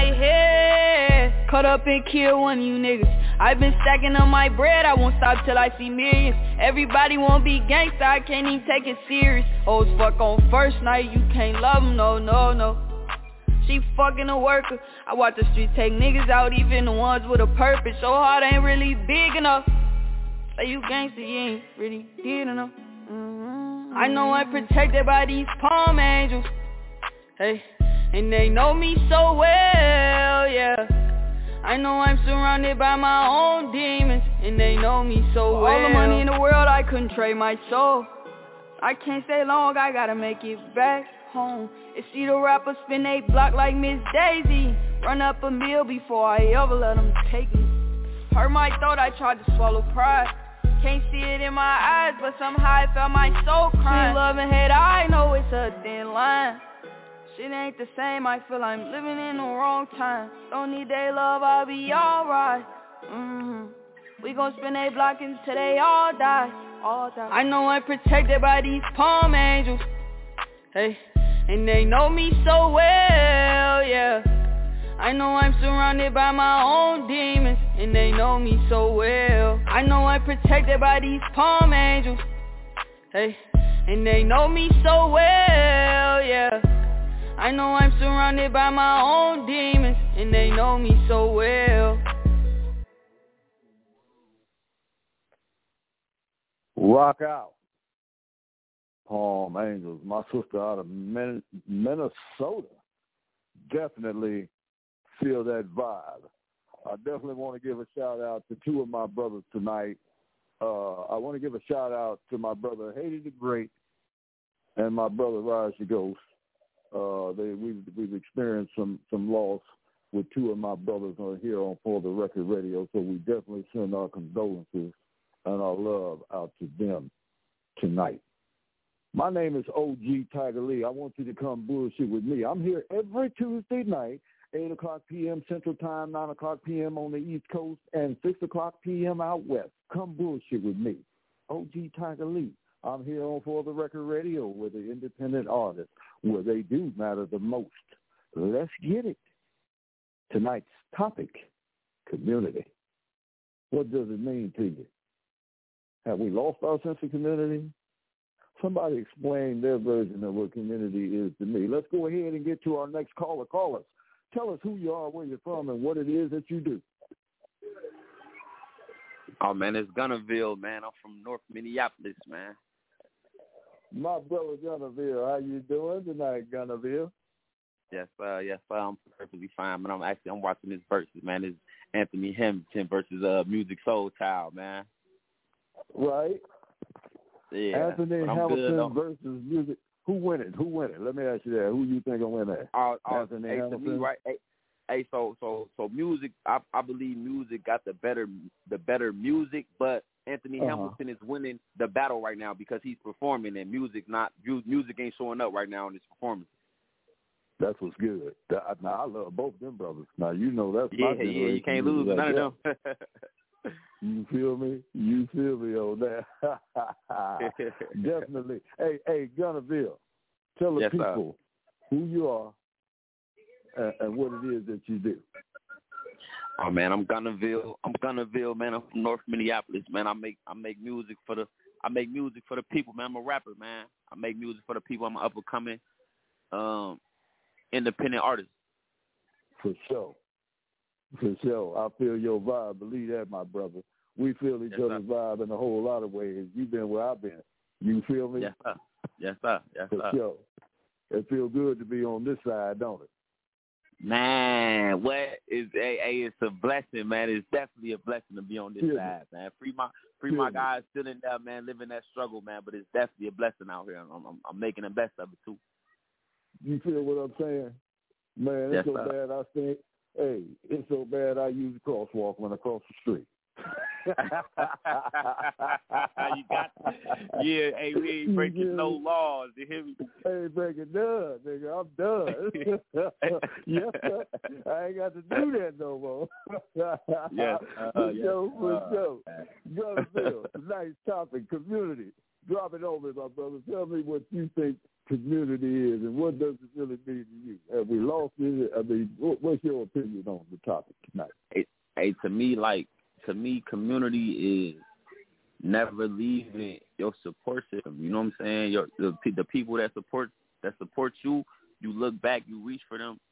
head. Cut up and kill one of you niggas. I been stacking up my bread, I won't stop till I see millions. Everybody wanna be gangsta, I can't even take it serious. Old fuck on first night, you can't love them, no, no, no. She fucking a worker. I watch the streets take niggas out, even the ones with a purpose. So hard ain't really big enough. Say you gangsta, you ain't really did enough. Mm-hmm. I know I'm protected by these palm angels. Hey, and they know me so well, yeah. I know I'm surrounded by my own demons, and they know me so well. All the money in the world, I couldn't trade my soul. I can't stay long, I gotta make it back home. And see the rappers spin they block like Miss Daisy. Run up a meal before I ever let them take me. Hurt my throat, I tried to swallow pride. Can't see it in my eyes, but somehow I felt my soul crying. Love and hate, I know it's a thin line. Shit ain't the same, I feel I'm living in the wrong time. Don't need their love, I'll be alright. Mm-hmm. We gon' spin they block until they all die, all die. I know I'm protected by these palm angels. Hey, and they know me so well, yeah. I know I'm surrounded by my own demons, and they know me so well. I know I'm protected by these palm angels. Hey, and they know me so well, yeah. I know I'm surrounded by my own demons, and they know me so well. Rock out. Palm Angels, my sister out of Min- Minnesota. Definitely feel that vibe. I definitely want to give a shout out to two of my brothers tonight. Uh, I want to give a shout out to my brother Haiti the Great and my brother Raj the Ghost. Uh, they, we've, we've experienced some, some loss with two of my brothers on here on For the Record Radio, so we definitely send our condolences and our love out to them tonight. My name is O G Tiger Lee. I want you to come bullshit with me. I'm here every Tuesday night, eight o'clock p.m. Central Time, nine o'clock p.m. on the East Coast, and six o'clock p.m. out West. Come bullshit with me. O G Tiger Lee. I'm here on For the Record Radio with the independent artists, where they do matter the most. Let's get it. Tonight's topic, community. What does it mean to you? Have we lost our sense of community? Somebody explain their version of what community is to me. Let's go ahead and get to our next caller. Call us. Tell us who you are, where you're from, and what it is that you do. Oh, man, it's Gunnerville, man. I'm from North Minneapolis, man. My brother Gunnerville, how you doing tonight, Gunnerville? Yes, uh, yes, uh, I'm perfectly fine, man. I'm actually, I'm watching this versus, man. It's Anthony Hamilton versus uh, Musiq Soulchild, man. Right. Yeah. Anthony Hamilton versus Musiq. Who win it? Win it? Let me ask you that. Who you think will win that? Uh, uh, Anthony hey, Hamilton. To me, right? Hey, hey, so so so Musiq. I, I believe Musiq got the better the better music, but Anthony uh-huh. Hamilton is winning the battle right now because he's performing, and Musiq not Musiq ain't showing up right now in his performance. That's what's good. That, now I love both them brothers. Now you know that's yeah, my generation. Yeah, you can't lose none of them. You feel me? You feel me on that? Definitely. Hey, hey, Gunnerville, tell the yes, people sir. who you are and, and what it is that you do. Oh man, I'm Gunnerville. I'm Gunnerville, man. I'm from North Minneapolis, man. I make I make music for the I make music for the people, man. I'm a rapper, man. I make music for the people. I'm an up and coming um, independent artist. For sure. For sure. I feel your vibe. Believe that, my brother. We feel each yes, other's sir. vibe in a whole lot of ways. You've been where I've been. You feel me? Yes, sir. Yes, sir. Yes, For sir. sure. It feels good to be on this side, don't it? Man, what is hey, hey, it's a blessing, man. It's definitely a blessing to be on this yeah. side, man. Free my free yeah. my guys still in there, man, living that struggle, man. But it's definitely a blessing out here. I'm, I'm, I'm making the best of it too. You feel what I'm saying? Man, it's yes, so sir. bad I think hey, it's so bad I use a crosswalk when I cross the street. You got yeah, hey, we ain't breaking yeah. no laws. You hear me? I ain't breaking none, nigga. I'm done. yes, sir. I ain't got to do that no more. yes, uh, for yes, sure, for uh, sure. Gunnerville, tonight's topic, community. Drop it over, my brother. Tell me what you think community is and what does it really mean to you? Have we lost it? I mean, what's your opinion on the topic tonight? Hey, hey to me, like, to me, community is never leaving your support system. You know what I'm saying? Your the, the people that support that support you, you look back, you reach for them.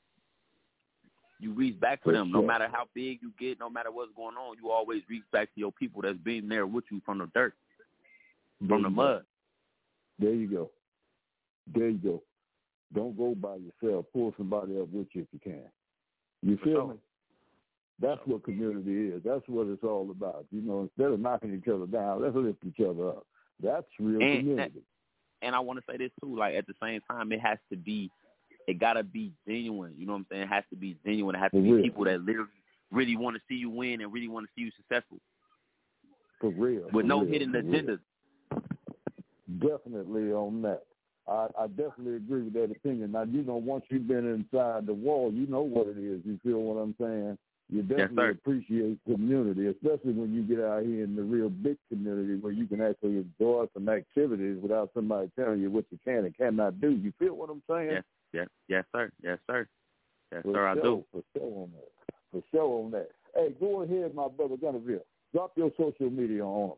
You reach back for, for them. Sure. No matter how big you get, no matter what's going on, you always reach back to your people that's been there with you from the dirt, there from the mud. Go. There you go. There you go. Don't go by yourself. Pull somebody up with you if you can. You feel sure. me? That's what community is. That's what it's all about. You know, instead of knocking each other down, let's lift each other up. That's real and, community. And I want to say this, too. Like, at the same time, it has to be, it got to be genuine. You know what I'm saying? It has to be genuine. It has to For be real. people that literally really want to see you win and really want to see you successful. For real. With For no real. hidden agendas. Definitely on that. I, I definitely agree with that opinion. Now, you know, once you've been inside the wall, you know what it is. You feel what I'm saying? You definitely yes, appreciate community, especially when you get out here in the real big community where you can actually enjoy some activities without somebody telling you what you can and cannot do. You feel what I'm saying? Yes, yes, yes, sir. Yes, sir. Yes, for sir, I sure, do. For sure on that. For sure on that. Hey, go ahead, my brother Gunnerville. Drop your social media on them.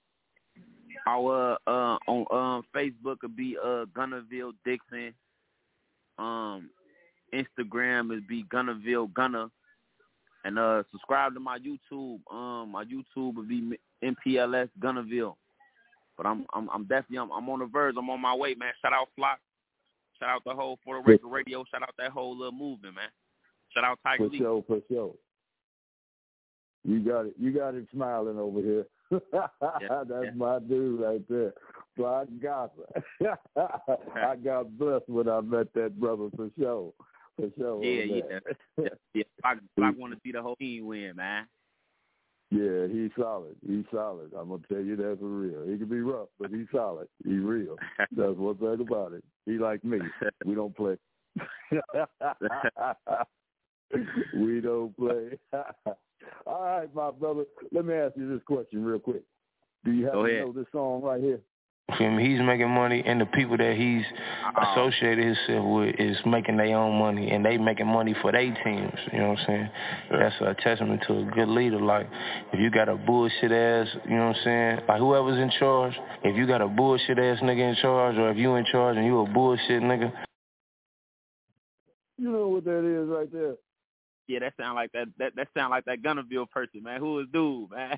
Our uh on um Facebook would be uh Gunnerville Dixon. Um, Instagram would be Gunnerville Gunner, and uh subscribe to my YouTube. Um, my YouTube would be M P L S Gunnerville. But I'm I'm I'm definitely I'm, I'm on the verge. I'm on my way, man. Shout out Flock. Shout out the whole For the Record Radio. Shout out that whole little movement, man. Shout out Tiger For Lee. sure, for sure. You got it. You got it smiling over here. yeah, That's yeah. my dude right there. Flock Gossip. I got blessed when I met that brother for sure. For sure. Yeah, yeah. yeah. yeah. Flock, Flock want to see the whole team win, man. Yeah, he's solid. He's solid. I'm going to tell you that for real. He can be rough, but he's solid. He's real. That's one thing about it. He like me. We don't play. We don't play. All right, my brother. Let me ask you this question real quick. Do you happen to know this song right here? He's making money, and the people that he's associated himself with is making their own money, and they making money for their teams. You know what I'm saying? Yeah. That's a testament to a good leader. Like, if you got a bullshit ass, you know what I'm saying? Like, whoever's in charge, if you got a bullshit ass nigga in charge, or if you in charge and you a bullshit nigga. You know what that is right there? Yeah, that sound like that. That that sound like that Gunnerville person, man. Who is dude, man?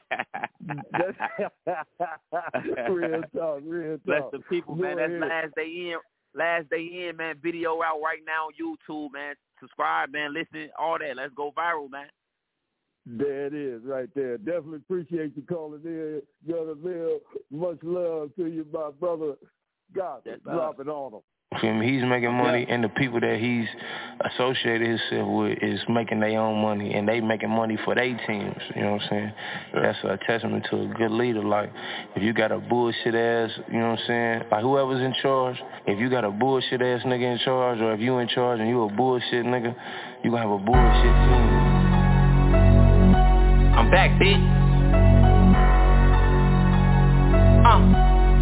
real talk, real talk. Bless the people, Go man. That's ahead. last day in. Last day in, man. Video out right now on YouTube, man. Subscribe, man. Listen, all that. Let's go viral, man. There it is, right there. Definitely appreciate you calling in, Gunnerville. Much love to you, my brother. God, drop it on him. Feel me? He's making money, and the people that he's associated himself with is making their own money, and they making money for their teams. You know what I'm saying? That's a testament to a good leader. Like, if you got a bullshit ass, you know what I'm saying? Like, whoever's in charge, if you got a bullshit ass nigga in charge, or if you in charge and you a bullshit nigga, you gonna have a bullshit team. I'm back, bitch. Uh.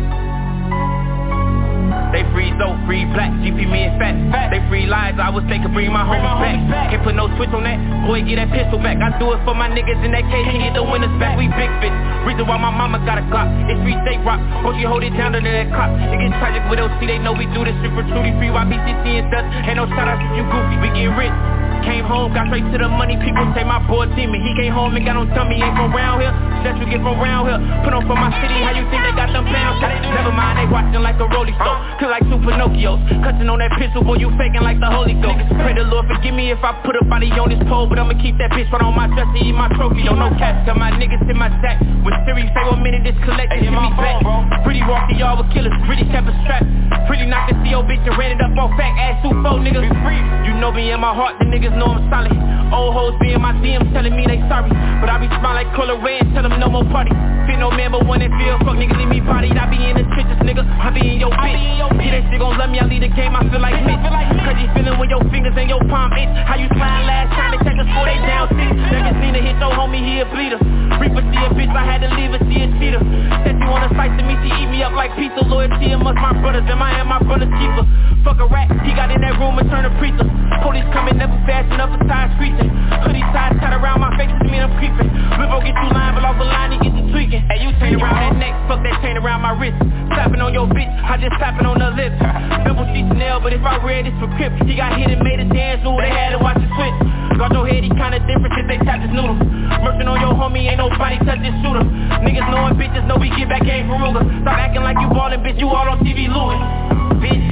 They free so free black, G P me and fat, fat. They free lies, I wish they could bring my homies back. back. Can't put no switch on that, boy get that pistol back. I do it for my niggas in that case, he get the winners back. We big bitch, reason why my mama got a Glock. It's free state rock, won't you hold it down under that cop. It gets tragic with O C, they know we do this shit for truly free. Y B C C and stuff, ain't no shout outs if you goofy, we get rich. Came home, got straight to the money, people say my boy teaming. He came home and got on tummy, ain't from round here. That you get from round here. Put on for my city, how you think they got them pounds? Never mind, they watching like a rolling stone. Cause like two Pinocchios, cutting on that pistol, boy, you faking like the Holy Ghost. Pray the Lord forgive me if I put a body on this pole, but I'ma keep that bitch right on my chest and eat my trophy. Don't no cash, got my niggas in my sack. When Siri say one minute, this collector, give me back. Pretty walk the yard with killers, pretty kept a strap. Pretty knocked the C O bitch and ran it up on fat ass two four niggas. You know me in my heart, the niggas know I'm solid. Old hoes be in my D Ms telling me they sorry, but I be smiling like Color Ray and tell them no more party. Fit no man but one that feel, fuck nigga leave me bodied. I be in the trenches, nigga, I be in your bitch. Yeah, that shit gon' love me, I lead the game, I feel like Mitch. Cause you feeling when your fingers and your palm itch. How you slide last time they check us for they down six. Niggas need to hit your homie, he a bleeder. Reaper see a bitch, I had to leave her, she a cheater. Said you wanna slice to me, she eat me up like pizza. Loyalty amongst my brothers, and I am my brother's keeper. Fuck a rat, he got in that room and turned a preacher. Police coming, never fast enough for time screeching. Hoodie side tied around my face, to me I'm creeping. Rivo get you lying, but off the line he get you tweaking. Hey, you chain around that neck, fuck that chain around my wrist. Slapping on your bitch, I just slapping on the lips. Double sheet Chanel, but if I read this for Crip, he got hit and made a dance, ooh, they had to watch it switch. Got your head, he kinda different since they tapped his noodle. Merchant on your homie, ain't nobody touch this shooter. Niggas knowing bitches know we get back game for Ruger. Stop acting like you ballin', bitch, you all on T V looting. Bitch.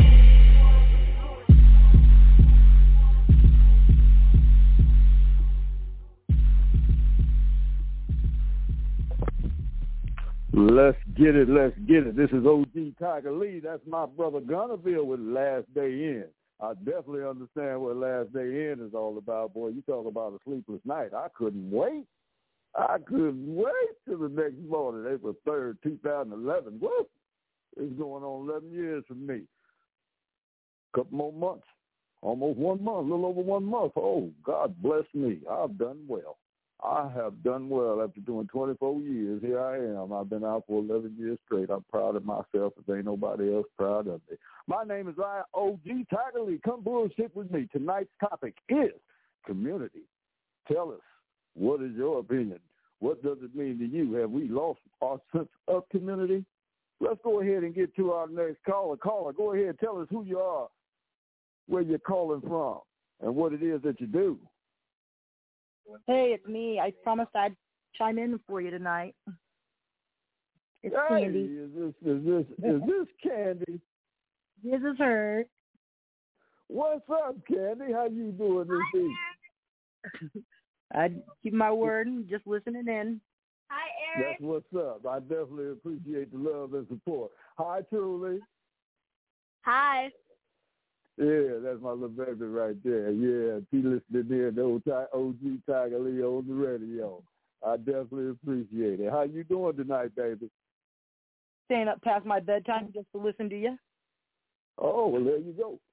Let's get it, let's get it. This is O G Tiger Lee. That's my brother Gunnerville with Last Day In. I definitely understand what Last Day In is all about, boy. You talk about a sleepless night. I couldn't wait. I couldn't wait till the next morning, April third, two thousand eleven. What? It's going on eleven years for me. Couple more months. Almost one month, a little over one month. Oh, God bless me. I've done well. I have done well after doing twenty-four years. Here I am. I've been out for eleven years straight. I'm proud of myself if ain't nobody else proud of me. My name is I, O G Tiger Lee. Come bullshit with me. Tonight's topic is community. Tell us, what is your opinion? What does it mean to you? Have we lost our sense of community? Let's go ahead and get to our next caller. Caller, go ahead. Tell us who you are, where you're calling from, and what it is that you do. Hey, it's me. I promised I'd chime in for you tonight. It's hey, Candy. Is this is this is this Candy? This is her. What's up, Candy? How you doing this evening? I keep my word and just listening in. Hi, Eric. That's what's up. I definitely appreciate the love and support. Hi, Truly. Hi. Yeah, that's my little baby right there. Yeah, she listening there, the old O G Tiger Lee on the radio. I definitely appreciate it. How you doing tonight, baby? Staying up past my bedtime just to listen to you. Oh, well, there you go.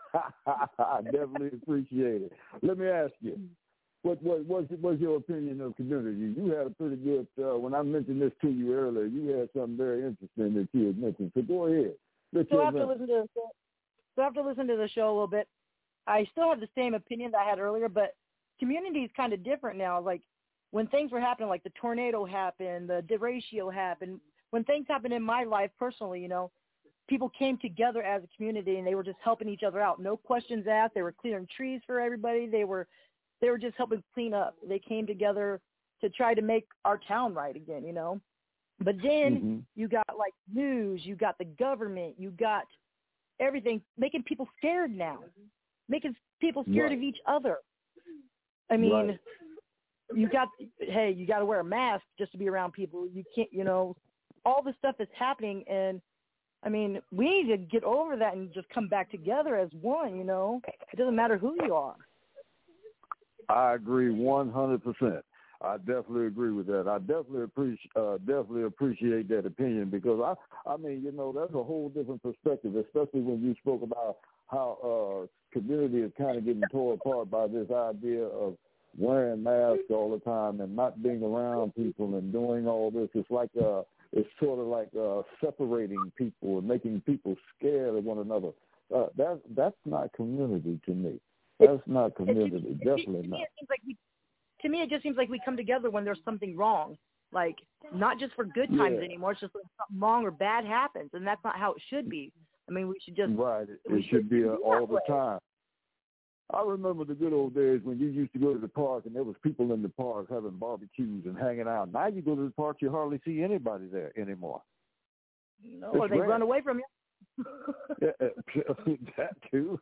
I definitely appreciate it. Let me ask you, what what what's, what's your opinion of community? You had a pretty good, uh, when I mentioned this to you earlier, you had something very interesting that you had mentioned. So go ahead. So after listening to So after listening to the show a little bit, I still have the same opinion that I had earlier, but community is kind of different now. Like when things were happening, like the tornado happened, the derecho happened, when things happened in my life personally, you know, people came together as a community and they were just helping each other out. No questions asked. They were clearing trees for everybody. They were, they were just helping clean up. They came together to try to make our town right again, you know. But then mm-hmm. you got like news, you got the government, you got everything making people scared now, making people scared right. of each other. I mean, right. you got, hey, you got to wear a mask just to be around people. You can't, you know, all this stuff is happening. And I mean, we need to get over that and just come back together as one, you know. It doesn't matter who you are. I agree one hundred percent. I definitely agree with that. I definitely appreciate uh, definitely appreciate that opinion because I, I mean, you know, that's a whole different perspective, especially when you spoke about how uh, community is kind of getting torn apart by this idea of wearing masks all the time and not being around people and doing all this. It's like uh, it's sort of like uh, separating people and making people scared of one another. Uh, that that's not community to me. That's not community. Definitely not. To me, it just seems like we come together when there's something wrong, like not just for good times yeah. anymore. It's just when something wrong or bad happens, and that's not how it should be. I mean, we should just right. It, it should, should be a, all the way. time. I remember the good old days when you used to go to the park and there was people in the park having barbecues and hanging out. Now you go to the park, you hardly see anybody there anymore. No, it's or they rare. run away from you. yeah, that too.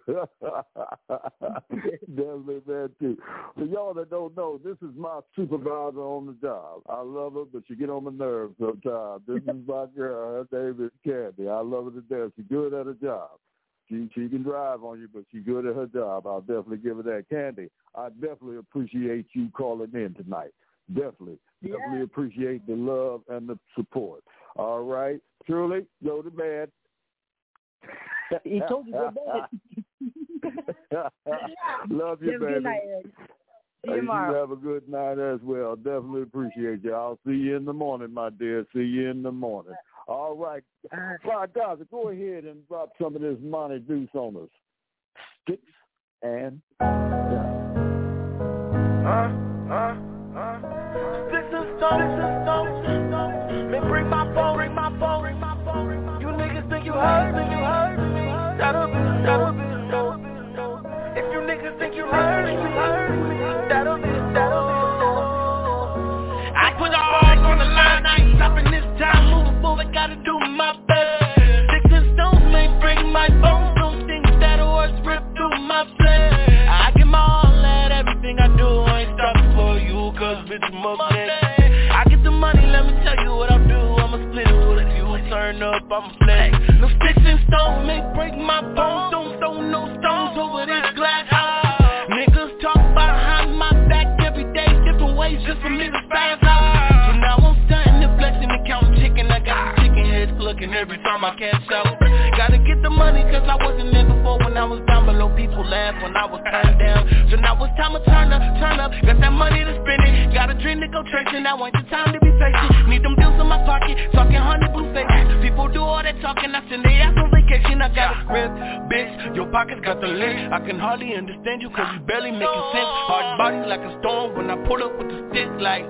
Definitely that too. For y'all that don't know, this is my supervisor on the job. I love her, but she get on my nerves sometimes. This is my girl. Her name is Candy. I love her to death. She's good at her job. She she can drive on you, but she's good at her job. I'll definitely give her that. Candy, I definitely appreciate you calling in tonight. Definitely. Yeah. Definitely appreciate the love and the support. All right. Truly, go to bed. He told you to go Love you, baby. Good night, see you tomorrow. You have a good night as well. Definitely appreciate you. I'll see you in the morning, my dear. See you in the morning. All right. Five guys, go ahead and drop some of this money deuce on us. Sticks and stones. Uh, uh, uh. Sticks and stones, sticks and stones. Man, bring my phone, bring my phone, bring my phone. You niggas think you heard me, you heard me. That'll be, that'll be, that'll be. If you niggas think you heard me, you heard me. That'll be, that'll be. I put all on the line, I ain't stopping this time. Moving forward, gotta do my best. Sticks and stones may break my bones. Don't think that a horse rip through my flesh. I give my all at everything I do. I ain't stopping for you, cause bitch, I'm up next. I get the money, let me tell you what I do. I'ma split it with you, turn up, I'ma flex. No sticks and stones may break my bones. Don't throw no stones over this glass house. Niggas talk behind my back every day, different ways just for me to fast out. So now I'm starting to flexing and counting chicken. I got chicken heads clucking every time I cash out. Gotta get the money cause I wasn't there before when I was down below. People laugh when I was turned down. So now it's time to turn up, turn up. Got that money to spend it. Got a dream to go chasing. Now ain't the time to be patient. Need them bills in my pocket, talking honey blue faces. People do all that talking, I send they ass on vacation. I got a script, bitch, your pockets got the lid. I can hardly understand you cause you barely making sense. Hard body like a storm when I pull up with the stick like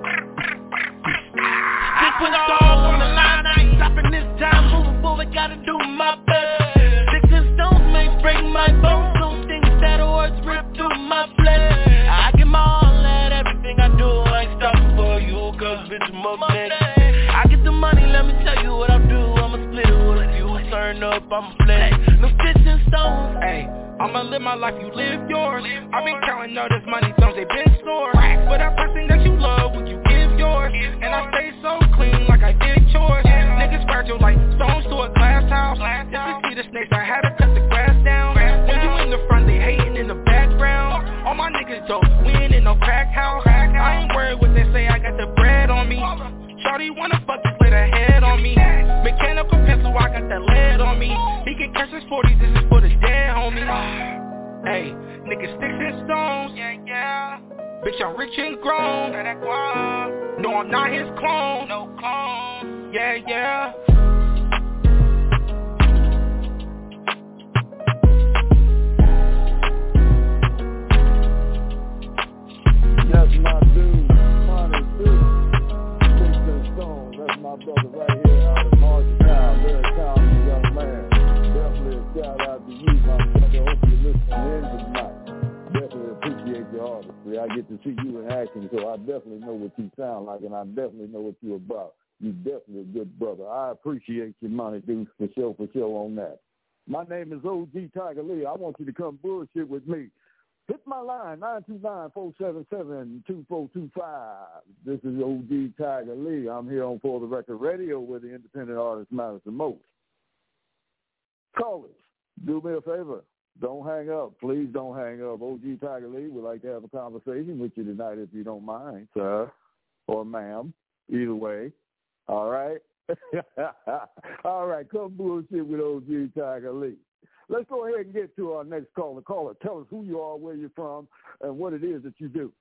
just put all on the line, I ain't stopping this time. Moving forward, gotta do my best. Sticks and stones may break my bones. Don't think that a horse rip through my flesh. I give my all at everything I do. I ain't stopping for you cause bitch, I'm up next. I get the money, let me tell you what I do. I'ma split it with you, turn up, I'ma flex. No sticks and stones, ayy. I'ma live my life, you live yours. I've been counting all this money, don't they been sore. For that person that you love, would you give yours? And I stay so clean like I did chores. Niggas fragile like stones to a glass house. If you see the snakes, I had to cut the grass down. When you in the front, they hating in the background. All my niggas dope, we ain't in no crack house. I ain't worried what they say, I got the bread on me. Shawty wanna fuck just lay the head on me. Mechanical pencil, I got that lead on me. He can catch his forties, this is for the dead homie. Hey, niggas sticks and stones. Yeah, yeah. Bitch, I'm rich and grown. No, I'm not his clone. No clone. Yeah, yeah. sound like, and I definitely know what you're about. You're definitely a good brother. I appreciate your money, dude, for sure, for sure on that. My name is O G Tiger Lee. I want you to come bullshit with me. Hit my line, nine two nine, four seven seven, two four two five. This is O G Tiger Lee. I'm here on For the Record Radio, where the independent artist matters the most. Callers, do me a favor. Don't hang up. Please don't hang up. O G Tiger Lee would like to have a conversation with you tonight if you don't mind, sir or ma'am. Either way. All right? All right, come bullshit with O G Tiger Lee. Let's go ahead and get to our next caller. Caller, tell us who you are, where you're from, and what it is that you do.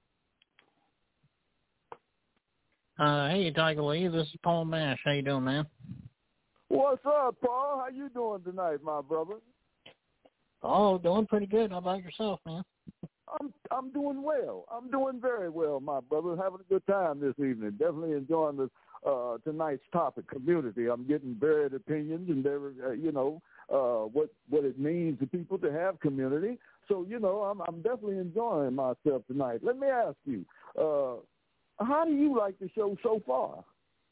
Uh, hey, Tiger Lee. This is Paul Mash. How you doing, man? What's up, Paul? How you doing tonight, my brother? Oh, doing pretty good. How about yourself, man? I'm I'm doing well. I'm doing very well, my brother. Having a good time this evening. Definitely enjoying this uh, tonight's topic, community. I'm getting varied opinions and uh, you know uh, what what it means to people to have community. So you know, I'm I'm definitely enjoying myself tonight. Let me ask you, uh, how do you like the show so far?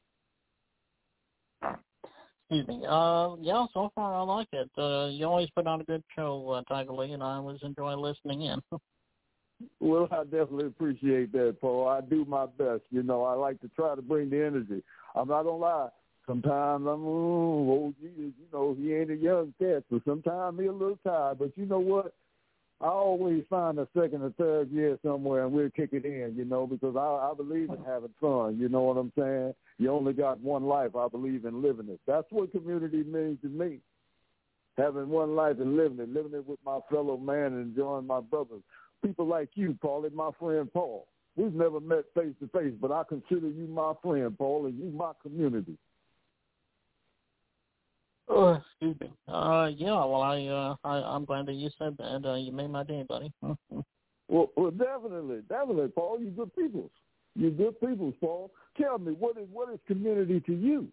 Excuse me. Uh, yeah, so far I like it. Uh, you always put on a good show, uh, Tiger Lee, and I always enjoy listening in. Well, I definitely appreciate that, Paul. I do my best. You know, I like to try to bring the energy. I'm not going to lie. Sometimes I'm, oh, oh, Jesus, you know, he ain't a young cat, so sometimes he's a little tired. But you know what? I always find a second or third year somewhere, and we'll kick it in, you know, because I, I believe in having fun. You know what I'm saying? You only got one life. I believe in living it. That's what community means to me. Having one life and living it, living it with my fellow man and enjoying my brothers. People like you, Paul, and my friend Paul. We've never met face to face, but I consider you my friend, Paul, and you my community. Oh, excuse me. Uh, yeah, well, I, uh, I, I'm glad that you said that. Uh, you made my day, buddy. well, well, definitely, definitely, Paul. You good peoples. You good peoples, Paul. Tell me, what is what is community to you?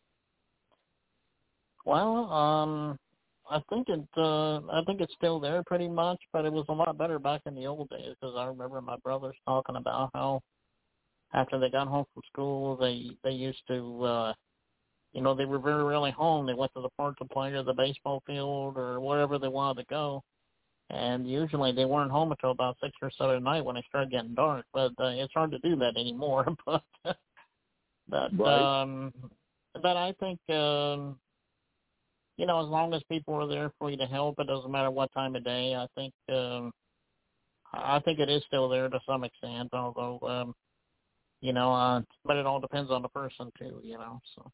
Well, um, I think it, uh, I think it's still there pretty much, but it was a lot better back in the old days because I remember my brothers talking about how after they got home from school, they they used to. Uh, You know, they were very rarely home. They went to the park to play or the baseball field or wherever they wanted to go. And usually they weren't home until about six or seven at night when it started getting dark. But uh, it's hard to do that anymore. but but, right. um, but I think, um, you know, as long as people are there for you to help, it doesn't matter what time of day. I think um, I think it is still there to some extent, although, um, you know, uh, but it all depends on the person too, you know, so.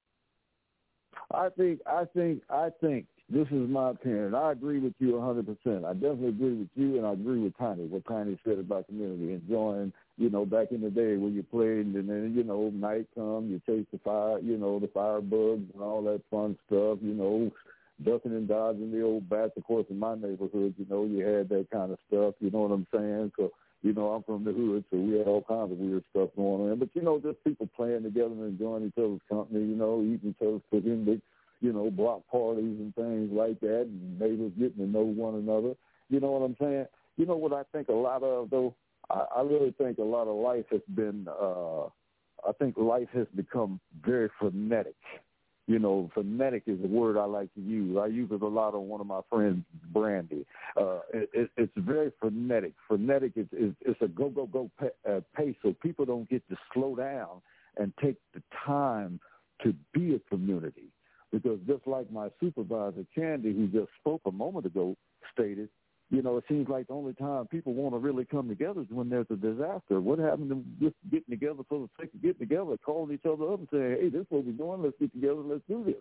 I think, I think, I think this is my opinion. I agree with you one hundred percent. I definitely agree with you, and I agree with Tiny, what Tiny said about community, enjoying, you know, back in the day when you played, and then, you know, night come, you chase the fire, you know, the fire bugs and all that fun stuff, you know, ducking and dodging the old bats. Of course, in my neighborhood, you know, you had that kind of stuff, you know what I'm saying? So, you know, I'm from the hood, so we had all kinds of weird stuff going on. But, you know, just people playing together and enjoying each other's company, you know, eating each other's cooking, big, you know, block parties and things like that, and neighbors getting to know one another. You know what I'm saying? You know what I think a lot of, though? I, I really think a lot of life has been, uh, I think life has become very frenetic. You know, frenetic is a word I like to use. I use it a lot on one of my friends, Brandy. Uh, it, it, it's very frenetic. Frenetic is, is it's a go, go, go uh, pace, so people don't get to slow down and take the time to be a community. Because just like my supervisor, Candy, who just spoke a moment ago, stated, you know, it seems like the only time people want to really come together is when there's a disaster. What happened to just getting together for the sake of getting together, calling each other up and saying, hey, this is what we're doing, let's get together, let's do this.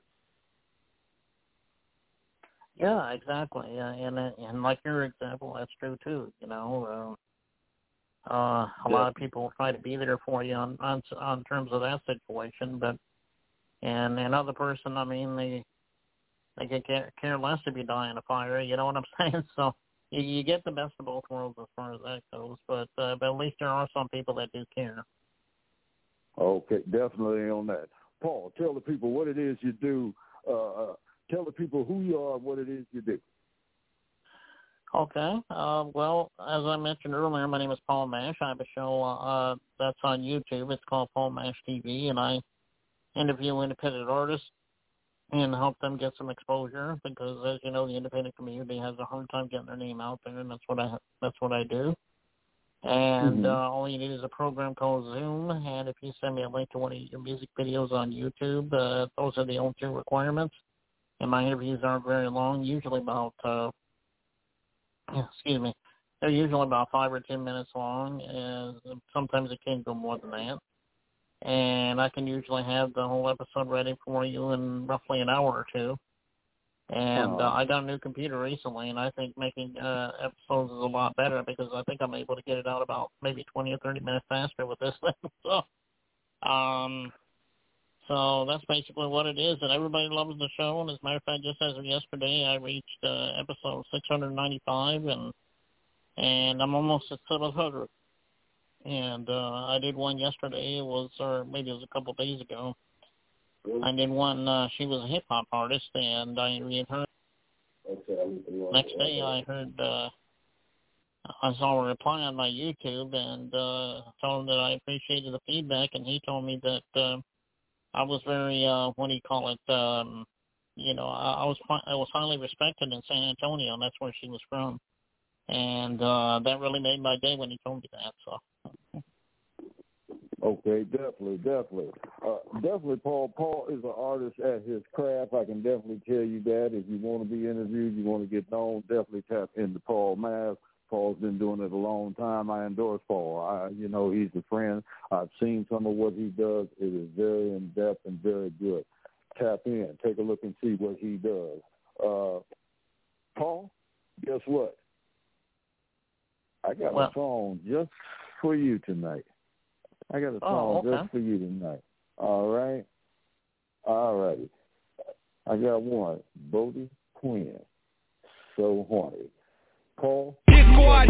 Yeah, exactly. Yeah, and and like your example, that's true too. You know, uh, uh, a yeah. lot of people try to be there for you on on on terms of that situation, but and another person, I mean, they they could care, care less if you die in a fire. You know what I'm saying? So. You, you get the best of both worlds as far as that goes, but uh, but at least there are some people that do care. Okay, definitely on that. Paul, tell the people what it is you do. Uh, tell the people who you are and what it is you do. Okay. Uh, well, as I mentioned earlier, my name is Paul Mash. I have a show uh, that's on YouTube. It's called Paul Mash T V, and I interview independent artists and help them get some exposure because, as you know, the independent community has a hard time getting their name out there, and that's what I that's what I do. And Mm-hmm. uh, all you need is a program called Zoom, and if you send me a link to one of your music videos on YouTube, uh, those are the only two requirements. And my interviews aren't very long, usually about uh, excuse me, they're usually about five or ten minutes long, and sometimes it can go more than that. And I can usually have the whole episode ready for you in roughly an hour or two. And uh, I got a new computer recently, and I think making uh, episodes is a lot better because I think I'm able to get it out about maybe twenty or thirty minutes faster with this thing. so, um, so that's basically what it is, and everybody loves the show. And as a matter of fact, just as of yesterday, I reached uh, episode six hundred ninety-five, and and I'm almost at seven hundred. And uh, I did one yesterday. It was, or maybe it was a couple of days ago. I did one. Uh, she was a hip hop artist, and I interviewed her. Next day, I heard. Uh, I saw a reply on my YouTube, and uh, told him that I appreciated the feedback, and he told me that. Uh, I was very, uh, what do you call it, um, you know, I, I was I was highly respected in San Antonio, and that's where she was from. And uh, that really made my day when he told me that. So. Okay, definitely, definitely. Uh, definitely, Paul. Paul is an artist at his craft. I can definitely tell you that. If you want to be interviewed, you want to get known, definitely tap into Paul Mash. Paul's been doing it a long time. I endorse Paul. I, you know, he's a friend. I've seen some of what he does. It is very in-depth and very good. Tap in. Take a look and see what he does. Uh, Paul, guess what? I got well, a song just for you tonight. I got a song oh, okay. just for you tonight. All right? All righty. I got one. Bodie Quinn. So horny. Paul, you have,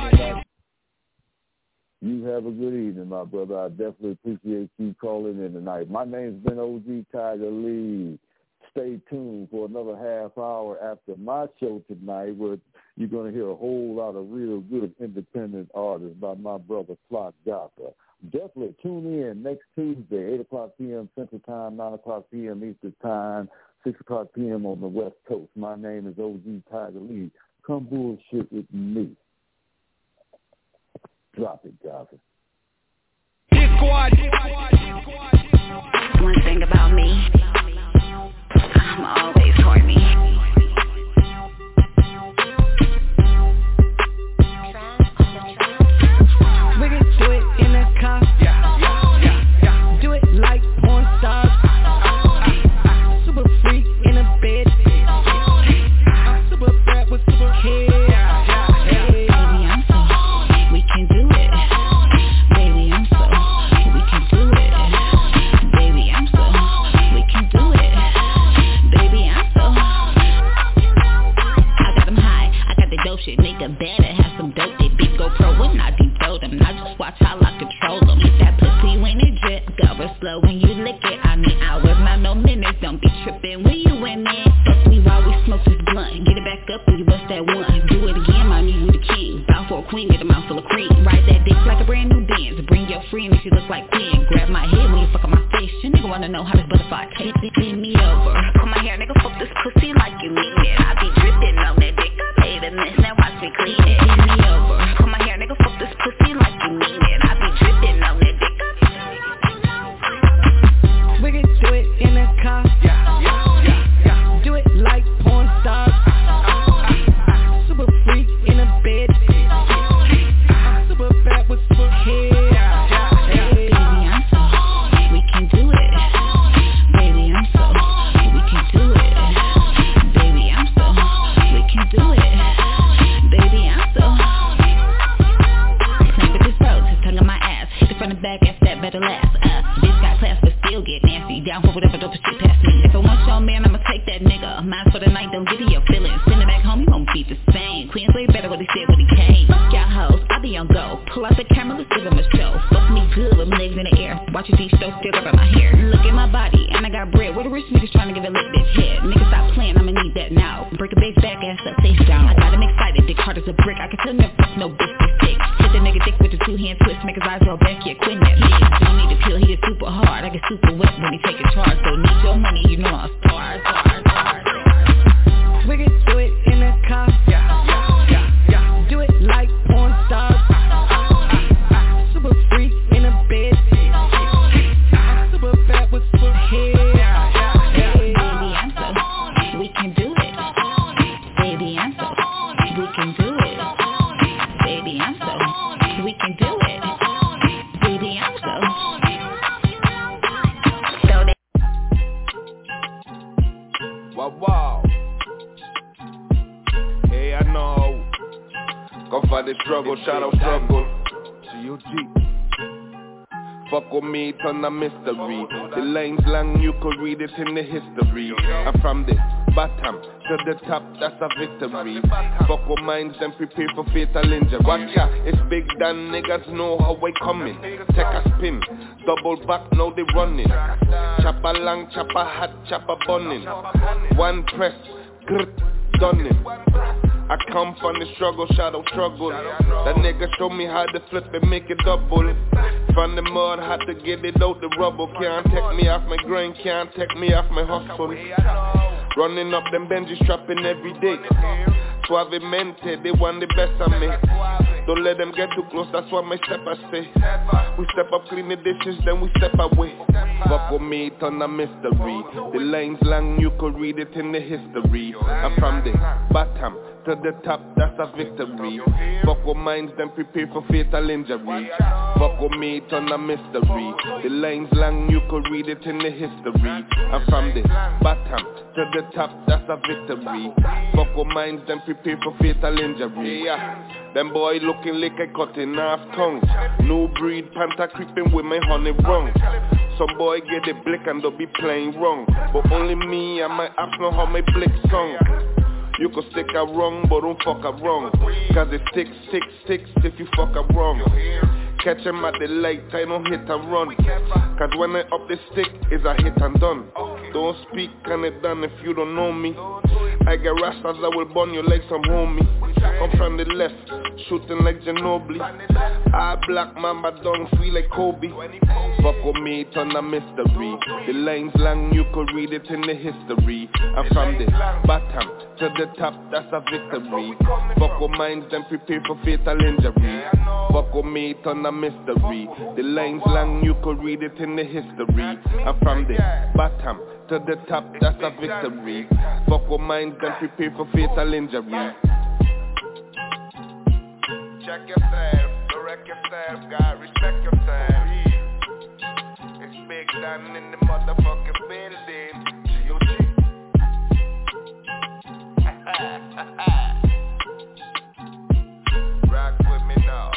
you have a good evening, my brother. I definitely appreciate you calling in tonight. My name's been O G Tiger Lee. Stay tuned for another half hour after my show tonight where you're going to hear a whole lot of real good independent artists by my brother Flock Gotha. Definitely tune in next Tuesday, eight o'clock p.m. Central Time, nine o'clock p.m. Eastern Time, six o'clock p.m. on the West Coast. My name is O G Tiger Lee. Come bullshit with me. Drop it, Gotha. One thing about me, I'm always horny. We can do it in a car. Yeah, yeah, yeah, yeah. Do it like porn stars. Super freak in a bed. I'm super fat with super hair. Baby, I'm so, we can do it. Baby, I'm so, we can do it. Baby, I'm so, we can do it. Baby, I'm so, I got them high, I got the dope shit. Nigga better have some dope. They big go pro when I devote them. I just watch how I control them. Hit that pussy when it drip, go real slow when you lick it. I mean hours, not no minutes. Don't be tripping when you in there. Fuck me while we smoke this blunt. Get it back up when you bust that one. Do it again, my knee you the king. Bow for a queen, get a mouth full of cream. Ride that dick like a brand new Benz. Bring your friend if she look like Queen. Grab my head when you fuck on my face. Your nigga wanna know how this butterfly tastes. Bend me over. Pull my hair, nigga, fuck this pussy like you mean it. I be dripping on that dick. I made a mess, now watch me clean it. Bend me over. Pull my hair, nigga, fuck this pussy like you mean it. I be dripping on that dick. We can do it in a car. Yeah, yeah, yeah, yeah. Do it like porn stars. Super freak in a bed. Super fat with super hair. Baby, I'm so, we can do it. Baby, I'm so, we can do it. Baby, I'm so, we can do it. Baby, I'm so. Snap with this road, just tongue on my ass. Hit it from the back, ass that better last. Uh, bitch got class but still get nasty. Down for whatever dope shit past me. If I want your man, I'ma take that nigga. Mine for the night, don't give you your feelings. Send it back home, you won't be the same. Queens way better what he said when he came. Fuck y'all hoes, I be on go. Pull out the camera, let's give him a show. Fuck me good with my legs in the air. Watch your D-show, still grab my hair. Look at my body, and I got bread. Where the rich niggas trying to give a lit bitch head. Niggas stop playing, I'ma need that now. Break a bitch back, ass up, face down. I got him excited, dick hard as a brick. I can tell never fuck no bitch with stick. Hit the nigga dick with the two hand twist, make his eyes roll back, yeah, quit that bitch. Don't need a pill, he is super hard. I get super wet when he take a charge. Don't need your money, you know I'm a star, star, star. We can do it in the car, yeah, yeah, yeah, yeah. Do it like porn stars. Super freak in a bed. Super fat with super head. Baby, I'm so, we can do it. Baby, I'm so, we can do it. Baby, I'm so, we can do it. Baby, I'm so. So that. Wow, wow. Hey, I know. Go fight the struggle, shout out struggle. G U G. Fuck with me, turn a mystery. The lane's long, you could read it in the history. I'm from the bottom to the top, that's a victory. Fuck with minds and prepare for fatal injury. Watch out, it's big done, niggas know how we coming. Take a spin, double back, now they running. Chopper long, chopper hot, chopper bunning. One press, grit, done it. I come from the struggle, shadow struggle. That nigga show me how to flip and make it double. From the mud, how to get it out the rubble. Can't take me off my grind, can't take me off my hustle. Running up them Benjis, trapping every day. Suavemente, they want the best of me. Don't let them get too close, that's what my step I say. We step up, clean the dishes, then we step away. Fuck with me, turn a mystery. The lane's long, you could read it in the history. I'm from the bottom to the top, that's a victory. Fuck with minds, then prepare for fatal injury. Fuck with me, turn a mystery. The lane's long, you could read it in the history. I'm from the bottom to the top, that's a victory. Fuck with minds, then prepare for fatal injury. Yeah. Them boy looking like I cut in half tongue. New breed, panther creeping with my honey wrong. Some boy get a blick and they'll be playing wrong. But only me and my apps know how my blick song. You could stick a wrong, but don't fuck a wrong. Cause it sticks, sticks, sticks if you fuck a wrong. Catch him at the light, I don't hit and run. Cause when I up the stick, it's a hit and done. Don't speak and it done if you don't know me. I get rastas that will burn you like some homie. Come from the left, shooting like Ginobili. I black mamba don't feel like Kobe. Fuck with me, turn a mystery. The line's long, you could read it in the history. I'm from the bottom to the top, that's a victory. Fuck with minds, then prepare for fatal injury. Fuck with me, turn a mystery. The line's long, you could read it in the history. I'm from the bottom to the top, that's a victory. Fuck with minds, then prepare for fatal injury. Check yourself, correct yourself, God, respect yourself. It's Big Dan in the motherfucking building. G O G. Rock with me now.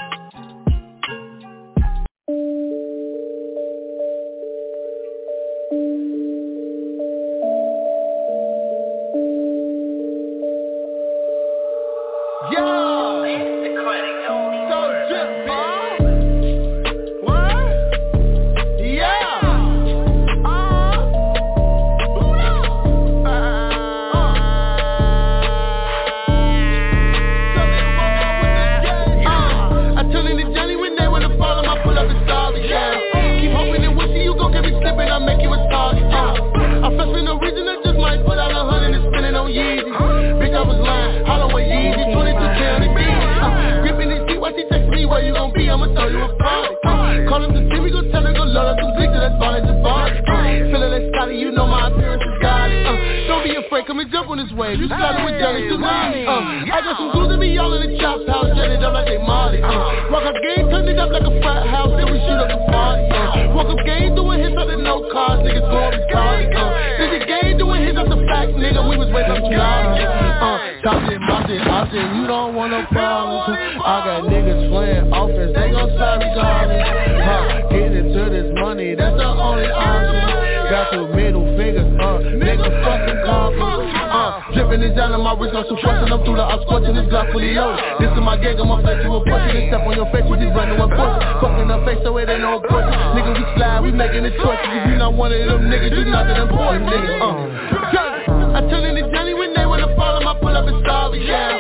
I'ma throw you a party. Uh, call up the team, we gon' tell her, go load up some big, that's ball at the bar. Uh, feeling like Scotty, you know my appearance is godly. Uh, don't be afraid, come and jump on this wave. You started with Johnny Tsunami. Uh, I got some dudes that be y'all in the chops house, jetted up like they Marty. Uh, walk up game, turn it up like a frat house, then we shoot up the party. Uh, walk up game, doing hits on the no cars, niggas going retarded. Uh, this is game, doing hits off the fact, nigga, we was way from Tsunami. Uh, top shit, my shit, I said, you don't want no problems. I got niggas playing offense, they gon' slide regardless. Huh, getting to this money, that's the only option. Got two middle fingers, uh, nigga fucking confidence. Uh, dripping this down on my wrist, I'm suppressing them through the up, scorching this Glock fully loaded. This is my gig, I'ma flex you a push. You step on your face, you just running one push. Fucking her face, so it ain't no push. Nigga, we slide, we making the choices. If you not one of them niggas, you not that important, nigga. Uh, I turn into Johnny when they wanna follow my pull up and solve it, yeah.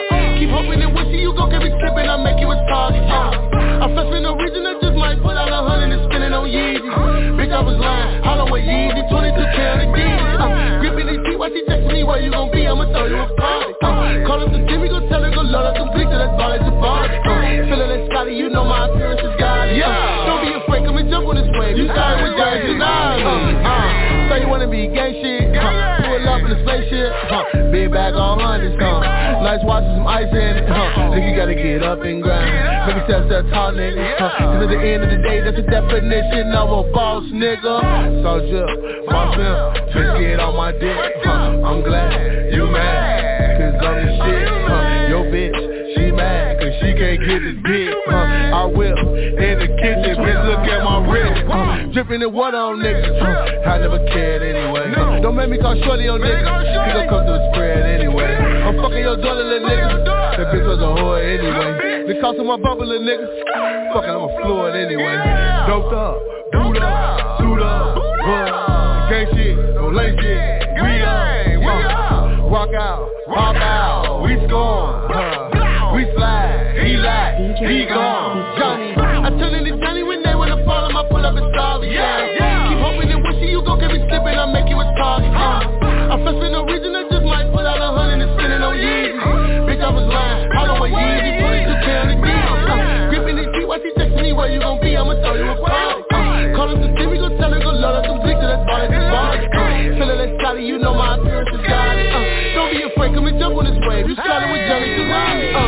Keep hoping and wishing you gon' get me slipping, I'll make you a target. uh. I'm fresh for no reason, I just might pull out a hundred and spin it on Yeezy. Bitch, I was lying, I don't wear Yeezy, twenty-two K on the D. uh. Gripping these feet, why she texting me where you gon' be, I'ma throw you a party. uh. Call up the team, we gon' tell her, go load up some pictures, that's all it's about. uh. Feeling like Scotty, you know my appearance is godly. Yeah. uh. Don't be afraid, come and jump on this wave, you started with Giants and I. uh. uh. So you wanna be gang shit, uh. pull up in the spaceship, uh. big bag on hundreds, uh. nice watch with some ice in it, uh. nigga you gotta get up and grind, make me tell that tall nigga, uh. cause at the end of the day, that's the definition of a boss nigga. Soldier, boss him, just get on my dick, uh. I'm glad you mad, cause I'm the shit, uh. Yo bitch, she mad, cause she can't get this dick, uh. I whip in the kitchen, bitch look at my wrist, uh. dripping the water on niggas, uh. I never cared anyway, uh. don't make me call shorty on niggas, he gon' come through the spread anyway, I'm fucking your daughter little nigga, that bitch was a whore anyway, the cost of my bubble little nigga, fucking I'm a fluid anyway, doped up, boot up, suit up, run, gang shit, no lame shit, we up, uh, walk out, pop out, we scorn, uh, we slide, he like, he gone, Johnny, I turn into Johnny when they wanna follow my pull up and starve, yeah, yeah, keep hoping and wishing you gon' get me slipping, I'll make you a target, uh, I'm fresh for no reason, I just might pull out a hundred and spin it on Yeezy, bitch I was lying, I don't wear Yeezy, twenty-two K on the D, uh, gripping these feet, why she texting me where you gon' be, I'ma throw you a party, uh, call up the team, we gon' tell her, go load up some pictures, that's all it's about, uh, feeling like Scotty, you know my appearance is godly, uh, don't be afraid, come and jump on this wave, you started with Johnny Tsunami, uh,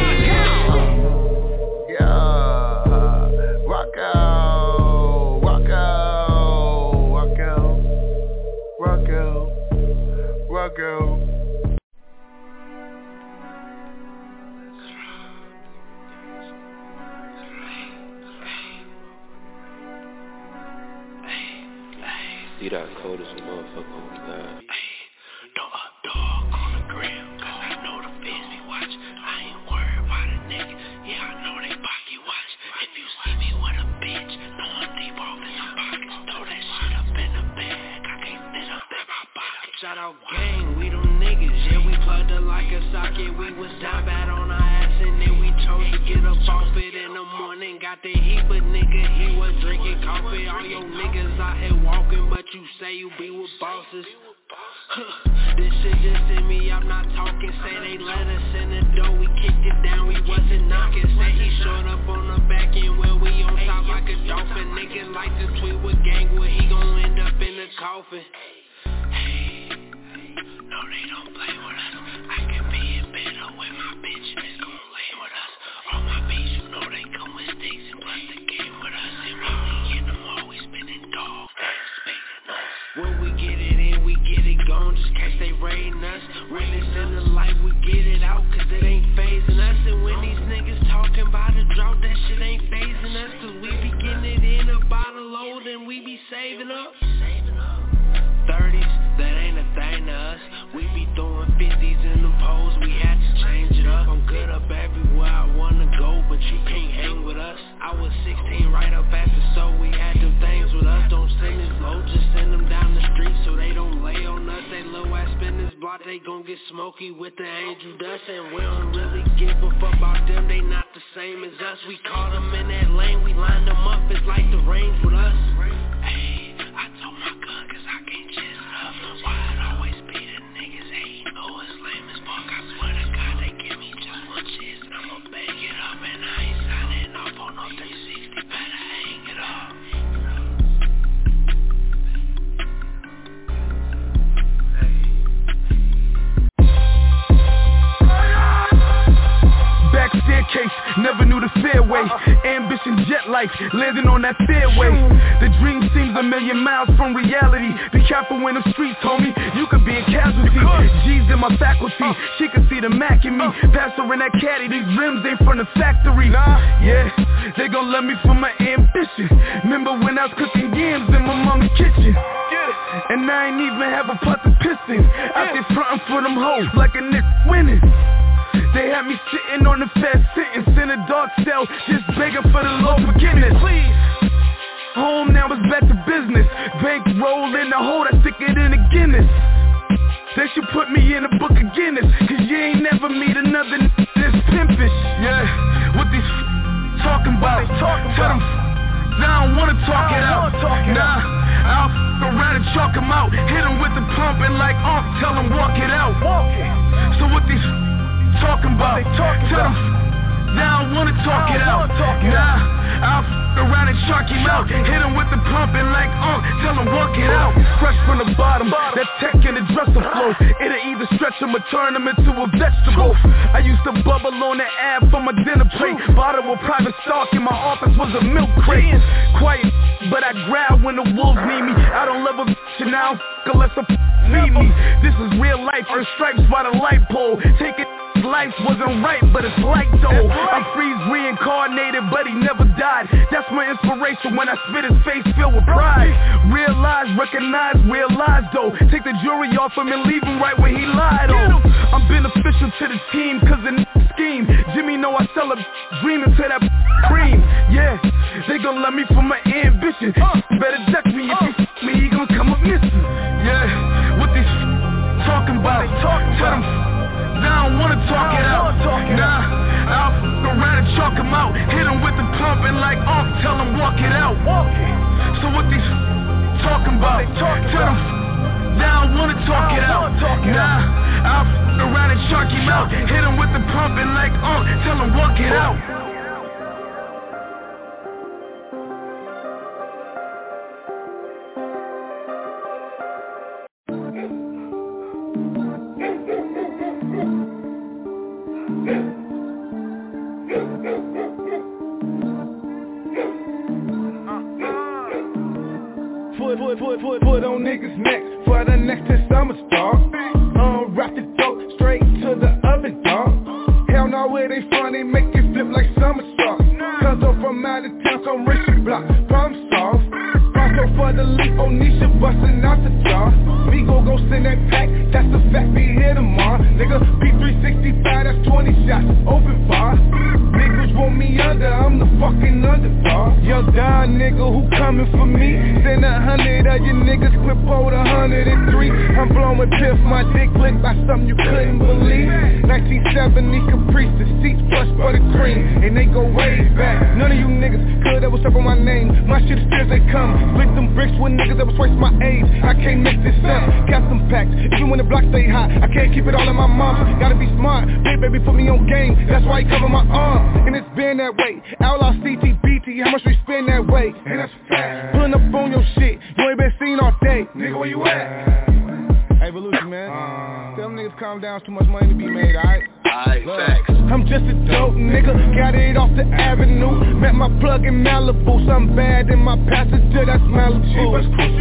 yeah, rock out, rock out, rock out, rock out, rock out. See that cold as a motherfucker, oh my god. Throw a dog on the grill, cause I know the fans be watch. I ain't worried about a nigga, yeah I know they pocket watch. If you see me with a bitch, know I'm deep off in the pockets. Throw that shit up in the bag, I can't fit up in my pocket. Shout out gang, we them niggas, yeah we plugged her like a socket. We was down bad on our ass and then we chose to get up off it in the morning. Got the heat, but nigga he was drinking coffee. All your niggas out here walking, but you say you be with bosses. Huh. This shit just in me, I'm not talking. Say they let us in the door, we kicked it down, we wasn't knocking. Say he showed up on the back end where we on top like a dolphin. Niggas like to tweet with gang, where he gon' end up in the coffin. Hey, no they don't play with us. I can be in bed with my bitch and it's gon' lay with us. All my beats, you know they come with sticks and plus the game with us. And when we get them always spinning dogs, they expecting us. When we get it in, we get it gone, just case they raiding us. When it's in the light, we get it out, cause it ain't phasing us. And when these niggas talking about a drought, that shit ain't phasing us. Cause we be getting it in about a load and we be saving up. thirties, that ain't a thing to us. We be throwing fifties in the poles, we had to change it up. I'm good up everywhere I wanna go, but you can't hang with us. I was sixteen right up at the store, we had them things with us. Don't send it low, just send them down the street so they don't lay on us. They low ass spin this block, they gon' get smoky with the angel dust. And we don't really give a fuck about them, they not the same as us. We caught them in that lane, we lined them up, it's like the range with us. Hey, I told my gun cause I can't chase it up. Why it always be the niggas hating? Oh, it's lame as fuck, I swear to God they give me just one chance and I'ma bag it up. And I ain't signing off on no three sixty, better hang it up. Back staircase, never knew the fairway. Ambition jet life, landing on that fairway. The dream seems a million miles from reality. Be careful in the streets, homie, you could be a casualty. G's in my faculty, she can see the Mac in me. Pass her in that caddy, these rims ain't from the factory. Yeah, they gon' love me for my ambition. Remember when I was cooking yams in my mama's kitchen? And I ain't even have a pot to piston. Out there frontin' for them hoes like a nigga winning. They had me sitting on the fast sentence in a dark cell, just begging for the Lord's forgiveness. Please. Home now is back to business. Bank roll in the hole, I stick it in the Guinness. They should put me in the book of Guinness, cause you ain't never meet another n- this pimpin'. talking about? Tell them I don't wanna talk it out. Nah, I'll f*** around and chalk him out. Hit him with the pump and like Unc, tell him walk it out. So what these talking about? Tell them I don't wanna talk it out. Nah, I'll f*** around and chalk him out. Hit him with the pump and like Unc, tell him walk it out. Fresh from the bottom, that tech in the dresser flow. It'll either stretch him or turn him into a vegetable. I used to bubble on the ab for my dinner plate. Bottle with private stock in my office was a milk crate. Quiet, but I growl when the wolves need me. I don't love a bitch and I don't f*** unless a f*** need me. This is real life, earth stripes by the light pole. Take it. Life wasn't right, but it's like though. I'm Freeze reincarnated, but he never died. That's my inspiration when I spit his face filled with pride. Realize, recognize, realize though. Take the jury off him and leave him right where he lied on. I'm beneficial to the team cause the scheme. Jimmy know I sell a dream into that cream. Yeah, they gon' love me for my ambition. Better duck me if you f*** me, he gon' come up missing. Yeah, what these talking about? Tell them I don't wanna talk it out. Nah, I'll f*** around and chalk him out. Hit him with the pump and like Unc, tell him walk it out. So what these talking about? Tell them I don't wanna talk it out. Nah, I'll f*** around and chalk him out. Hit him with the pump and like Unc, tell him walk it out. Put, put, put, put on niggas' neck for the next ten summer start. Unwrap the dope straight to the oven, dog. Hell no, where they from, they make it flip like somersaults. Cause I'm from out of town, so rich and block, problem solved. Bronco for the leap, Onisha bustin' out the jaw. Me go go send that pack, that's the fact, be here tomorrow. Nigga, P three sixty-five, that's twenty shots, open bar. Niggas want me under, I'm the fucking underdog. Young Don nigga who coming for me. Send a hundred of you niggas, clip hold a hundred and three. I'm blowing piff, my dick licked by something you couldn't believe. Nineteen seventy Caprice, the seats plush buttercream, and they go way back. None of you niggas could ever step on my name. My shit is fierce, they come. Split them bricks with niggas that was twice my age. I can't mix this up, got some packs. Even when the block stay hot, I can't keep it all in my mouth. Gotta be smart, big baby put me on game. That's why he cover my arm, and it's been that way. Outlaw C T B T, how much we spend that way? And that's fact. Pulling up on your shit, you ain't been seen all day. Nigga, where you at? Hey, Volusia, man. Uh, Tell them niggas calm down, it's too much money to be made, alright? Alright, facts. I'm just a dope nigga, got it off the avenue. Met my plug in Malibu, something bad in my passenger, that's Malibu.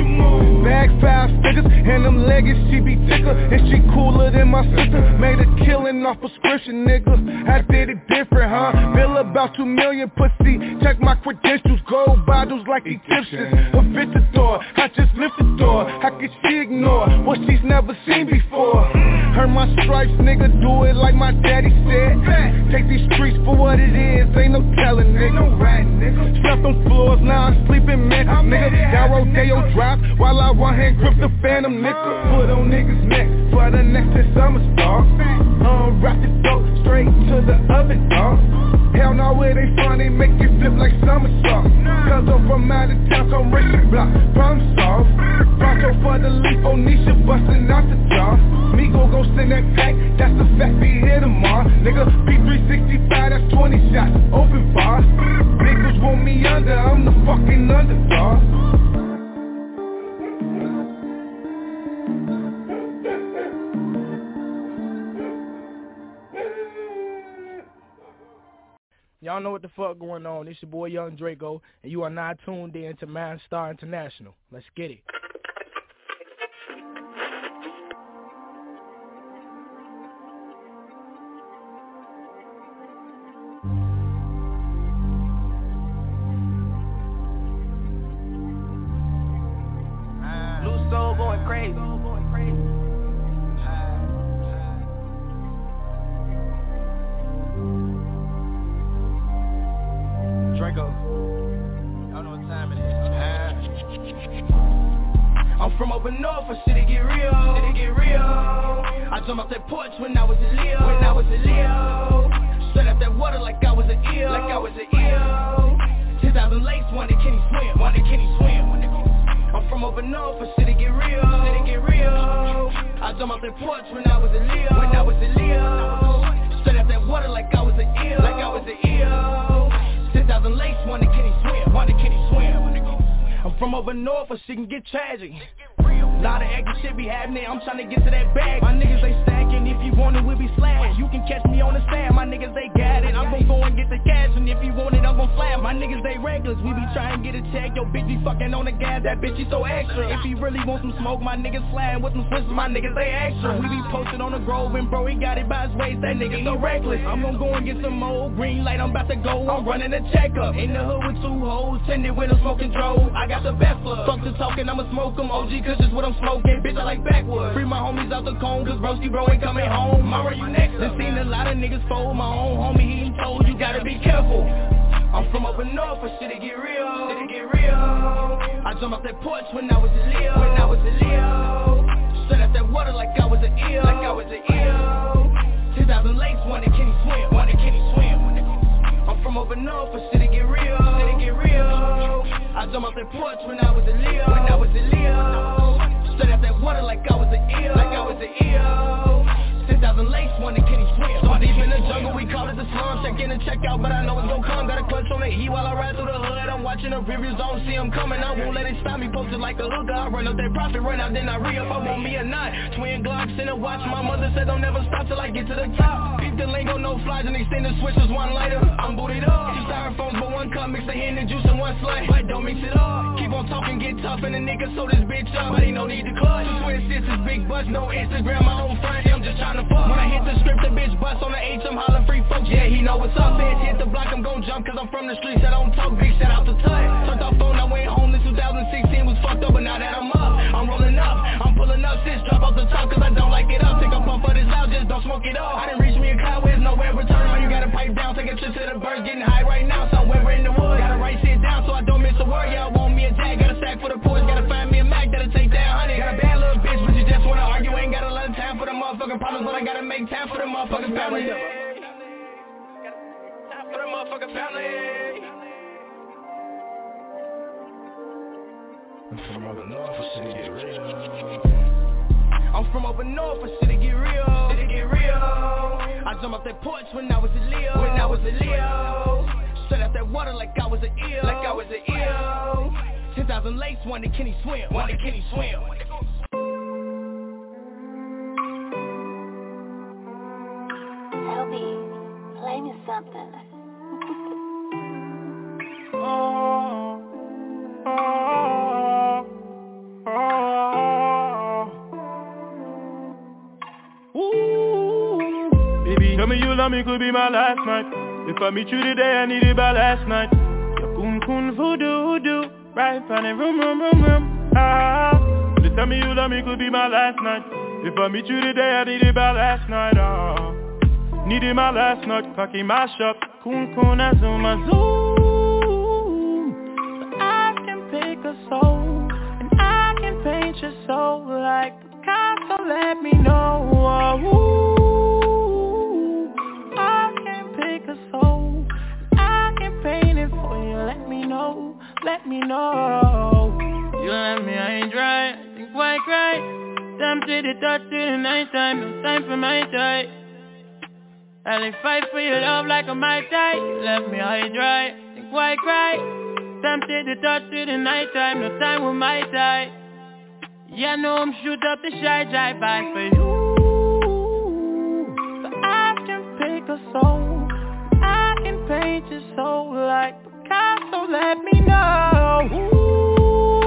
Bags five figures, and them leggings, she be thicker. And she cooler than my sister, made a killing off prescription, nigga. I did it different, huh? Bill about two million, pussy, check my credentials. Gold bottles like Egyptians, a visitor, I just lift the door. How could she ignore what she's never seen before? Heard my stripes, nigga, do it like my daddy said. Take these streets for what it is, ain't no telling, nigga. No rat, nigga. Slept on floors, now I'm sleeping, man. Nigga, that Rodeo drop while I one hand grip the phantom, nigga. Put on niggas' neck for the next ten summer stars. Unwrap the dope straight to the oven, dog. Hell no, where they from, they make it flip like somersaults. Cause I'm from out of town, so rich and block, problem solved. Bronco for the leap, Onisha bustin' out the jaw. Me go go send that pack, that's the fact, be here tomorrow. Nigga, P three sixty-five, that's twenty shots, open bar. Niggas want me under, I'm the fucking underdog. Y'all know what the fuck going on. It's your boy Young Draco, and you are now tuned in to Man Star International. Let's get it. Blue soul going crazy. Draco. Y'all know what time it is. Uh, I'm from over north, for shit to get real. Shit to get real. I jumped off that porch when I was a Leo. When I was a Leo. Straight up that water like I was an eel, like I was an eel. ten thousand lakes, wonder can he swim, wonder can he swim. I'm from over north, but shit it get real, shit it get real. I jumped off that porch when I was a Leo, when I was a Leo. Straight up that water like I was an eel, like I was an eel. ten thousand lakes, wonder can he swim, wonder can he swim. I'm from over north, but shit can get tragic. Lot of extra shit be happening, I'm tryna get to that bag. My niggas, they stacking, if you want it, we'll be slash. You can catch me on the stand, my niggas, they got it. I'm gon' go and get the cash, and if you want it, I'm gon' slap. My niggas, they reckless, we be trying to get a check. Yo, bitch be fucking on the gas, that bitch, she so extra. If he really want some smoke, my niggas sliding with some switches, my niggas, they extra. We be posted on the grove, and bro, he got it by his waist, that nigga, so reckless. I'm gon' go and get some more green light, I'm about to go, I'm running a checkup. In the hood with two hoes, tended with a smoking drove. I got the best plug, fuck the talking, I'ma smoke them. O G, cause just what I'm smoking, bitch, I like backwoods. Free my homies out the cone, cause broski bro ain't coming home. Mara, you next? Done seen a lot of niggas fold. My own homie, he ain't told you gotta be careful. I'm from up north, but shit it get real, shit it get real. I jumped off that porch when I was a Leo, when I was a Leo. Straight up that water like I was an eel, like I was an eel. ten thousand lakes, wonder can he swim, wonder can he swim. I'm from over north, but shit it get real, shit it get real. I jumped off that porch when I was a Leo, when I was a Leo. Straight up that water like I was an eel, like I was an eel. ten thousand lakes, wonder can he swim. So deep in the jungle, we call it the slum. Check in and check out, but I know it's gon' come. Got a clutch on the E while I ride through the hood. I'm watching the reviews, don't see them coming. I won't let it stop me, posted like a hooker. I run up that profit, run out, then I re-up. I want me a nine, twin Glocks in a watch. My mother said don't never stop till I get to the top. Beat the lingo, no flies, and extended switches, one lighter. I'm booted up, two styrofoams, but one cup. Mix the hen and juice in one slice, but don't mix it up. Keep on talking, get tough, and the nigga sold this bitch up, but ain't no need to clutch. Two twin sisters, big butts, no Instagram, my own friend. I'm just trying to fuck. When I hit the script, the bitch bust on the H, I'm hollering free folks. Yeah, he know what's up. Bitch, hit the block, I'm gon' jump, cause I'm from the streets. I don't talk big, shout out to Tut. Turned off phone, I went home in two thousand sixteen, was fucked up, but now that I'm up, I'm rolling up, I'm pulling up, shit, drop off the top, cause I don't like it up. Take a puff of this loud, just don't smoke it up. I didn't reach me a cloud, where's nowhere return. Now you gotta pipe down, take a trip to the birds, getting high right now, somewhere in the woods. Gotta write shit down so I don't miss a word. Yeah, I want me a tag, got a stack for the pours, gotta find me a Mac that'll take that honey. Got a bad little bitch, but you just wanna argue, ain't got a lot of time for the motherfucking problems, but I gotta make time for the motherfucking family. Time for the motherfucking family. I'm from over north, but shit get real. I'm from over north, but shit get real, shit get real. I jumped off that porch when I was a Leo, when I was a Leo. Straight out that water like I was an eel, like I was an eel. ten thousand lakes, wonder can he swim, wonder can he swim. Toby, play me something. Oh, oh, oh, oh. Ooh. Baby, tell me you love me, could be my last night. If I meet you today, I need it by last night. Your coon coon voodoo voodoo, right on the room room room room. Ah, please tell me you love me, could be my last night. If I meet you today, I need it by last night. Ah, need it my last night, cocky my shop, coon coon a zoom a zoom. A soul, and I can paint your soul like Picasso, let me know. Ooh, I can pick a soul, I can paint it for you, let me know, let me know. You left me, I ain't dry, I think why cry. Tempted to touch it in night time, no time for my type. I'll fight for your love like a Mai Tai. You left me, I ain't dry, I think why cry. Tempted to touch it in night time, no time with my tie. Yeah, no, I'm shoot up the shy drive by for you. So I can pick a soul, I can paint your soul like Picasso, let me know. Ooh,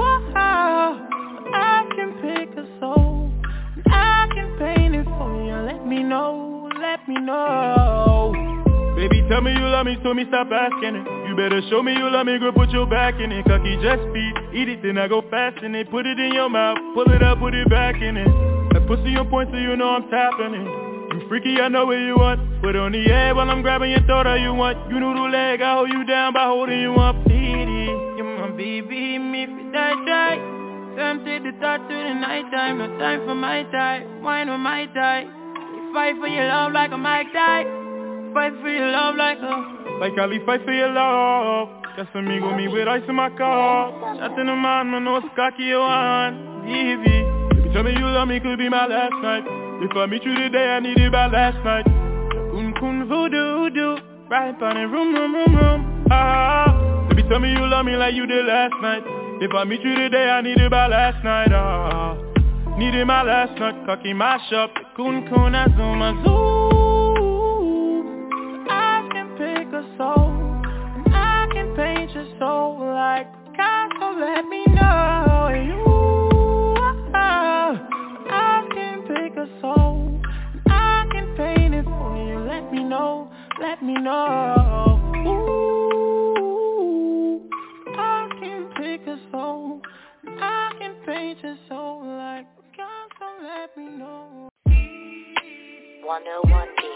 I can pick a soul, I can paint it for you, let me know, let me know. Baby, tell me you love me, so me stop asking it. You better show me you love me, girl, put your back in it. Cocky just feed, eat it, then I go fast in it. Put it in your mouth, pull it up, put it back in it. That pussy on point, so you know I'm tapping it. You freaky, I know what you want. Put on the air while I'm grabbing your throat, all you want. You noodle leg, I hold you down by holding you up. Baby, you're my baby, me for that die. Tempted to touch you in the night time, no time for my time. Wine with my tie. We fight for your love like a Mike Die. fight for your love like a Like Ali fight for your love. Just amigo me with ice in my cup. Shot in the man, man, no cocky you want. Easy. If you tell me you love me, could be my last night. If I meet you today, I need it by last night. Kun kun voodoo voodoo. Right on it, room room room room. Ah. If you tell me you love me like you did last night. If I meet you today, I need it by last night. Ah. Need it my last night. Cocky mash up. Kun kun azuma zoom. I can pick a soul. I can paint your soul like Picasso, let me know you. I can pick a soul. I can paint it for you, let me know, let me know. Ooh, I can pick a soul. I can paint your soul like Picasso, let me know. one oh one beat.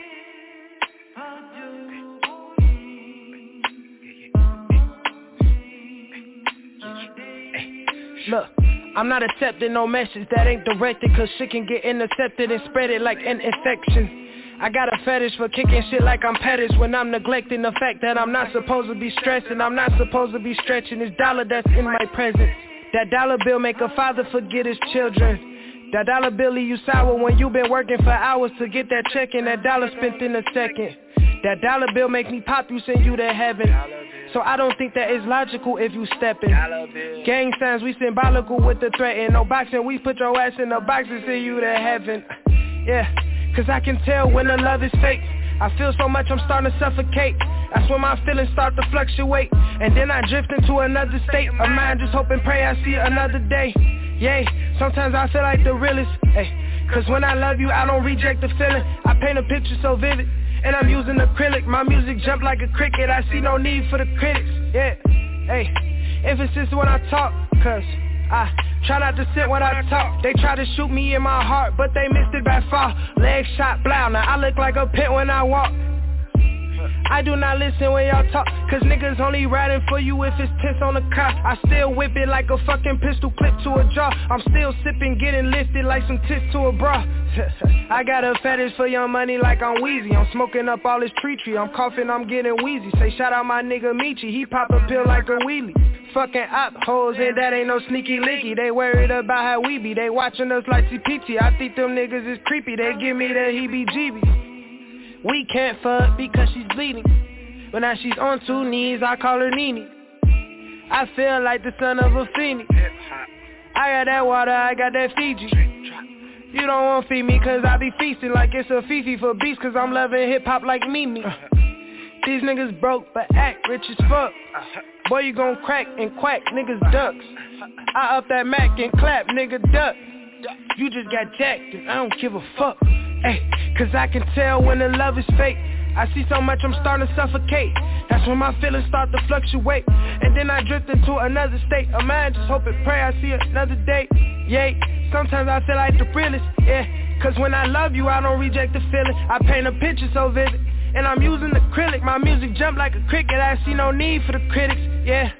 Look, I'm not accepting no message that ain't directed, cause shit can get intercepted and spread it like an infection. I got a fetish for kicking shit like I'm pettish when I'm neglecting the fact that I'm not supposed to be stressing. I'm not supposed to be stretching this dollar that's in my presence. That dollar bill make a father forget his children. That dollar bill leave you sour when you been working for hours to get that check and that dollar spent in a second. That dollar bill make me pop you, send you to heaven. So I don't think that is logical if you steppin'. Gang signs, we symbolical with the threat and no boxing. We put your ass in the box and send you to heaven. Yeah, cause I can tell when the love is fake. I feel so much I'm starting to suffocate. That's when my feelings start to fluctuate. And then I drift into another state of mind, just hope and pray I see another day. Yay, sometimes I feel like the realest. Ay, cause when I love you, I don't reject the feeling. I paint a picture so vivid. And I'm using acrylic, my music jump like a cricket. I see no need for the critics, yeah. Hey, emphasis when I talk, cause I try not to sit when I talk. They try to shoot me in my heart, but they missed it by far. Leg shot, blow, now I look like a pit when I walk. I do not listen when y'all talk, cause niggas only riding for you if it's tits on the car. I still whip it like a fucking pistol clip to a jaw. I'm still sipping, getting lifted like some tits to a bra. I got a fetish for young money like I'm Weezy. I'm smoking up all this tree tree, I'm coughing, I'm getting wheezy. Say shout out my nigga Michi, he pop a pill like a wheelie. Fucking op hoes and that ain't no sneaky licky. They worried about how we be, they watching us like T P T. I think them niggas is creepy, they give me the heebie-jeebies. We can't fuck because she's bleeding, but now she's on two knees, I call her Nene. I feel like the son of a phoenix. I got that water, I got that Fiji. You don't want to feed me cause I be feasting like it's a Fifi for beats, cause I'm loving hip-hop like Mimi. These niggas broke but act rich as fuck. Boy, you gon' crack and quack, niggas ducks. I up that Mac and clap, nigga duck. You just got jacked and I don't give a fuck. Ay, cause I can tell when the love is fake. I see so much I'm starting to suffocate. That's when my feelings start to fluctuate. And then I drift into another state of mind, just hope and pray I see another day. Yay, sometimes I feel like the realest, yeah. Cause when I love you, I don't reject the feeling. I paint a picture so vivid. And I'm using acrylic, my music jump like a cricket. I see no need for the critics, yeah.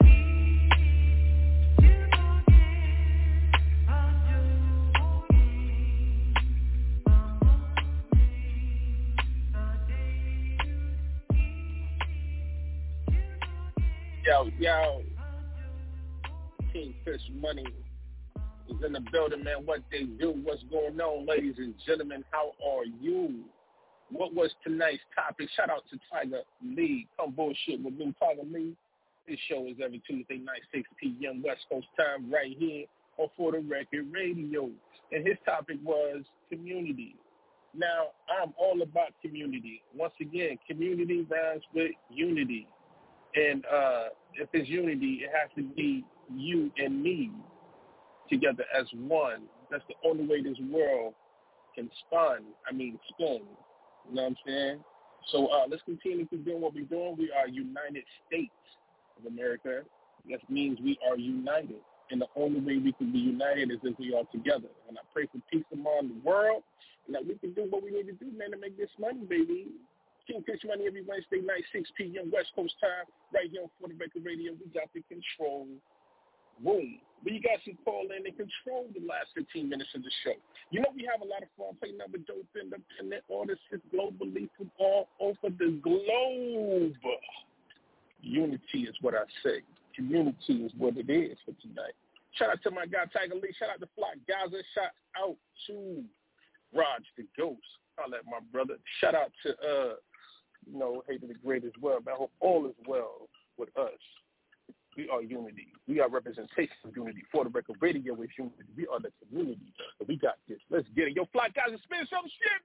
Yo, yo, Kingfish Money is in the building, man. What they do, what's going on, ladies and gentlemen, how are you? What was tonight's topic? Shout out to Tiger Lee. Come bullshit with me, Tiger Lee. This show is every Tuesday night, six p.m. West Coast time, right here on For the Record Radio. And his topic was community. Now, I'm all about community. Once again, community rhymes with unity. And uh, if it's unity, it has to be you and me together as one. That's the only way this world can spun. I mean, spin. You know what I'm saying? So uh, let's continue to do what we're doing. We are United States of America. That means we are united. And the only way we can be united is if we are together. And I pray for peace among the world and that we can do what we need to do, man, to make this money, baby. Kingfish Money every Wednesday night, six p.m. West Coast time, right here on For the Record Radio. We got the control. Boom. We got some call in and control the last fifteen minutes of the show. You know we have a lot of fun playing number dope independent artists globally from all over the globe. Unity is what I say. Community is what it is for tonight. Shout out to my guy Tiger Lee. Shout out to Flock Gaza. Shout out to Raj the Ghost. I'll let my brother. Shout out to uh, you know, Hater the Great as well. But I hope all is well with us. We are unity. We are representation of unity. For the Record Radio is unity. We are the community. So we got this. Let's get it. Yo, Fly Guys, spin some shit,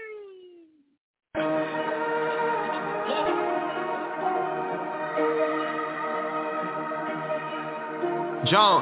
baby! Jones.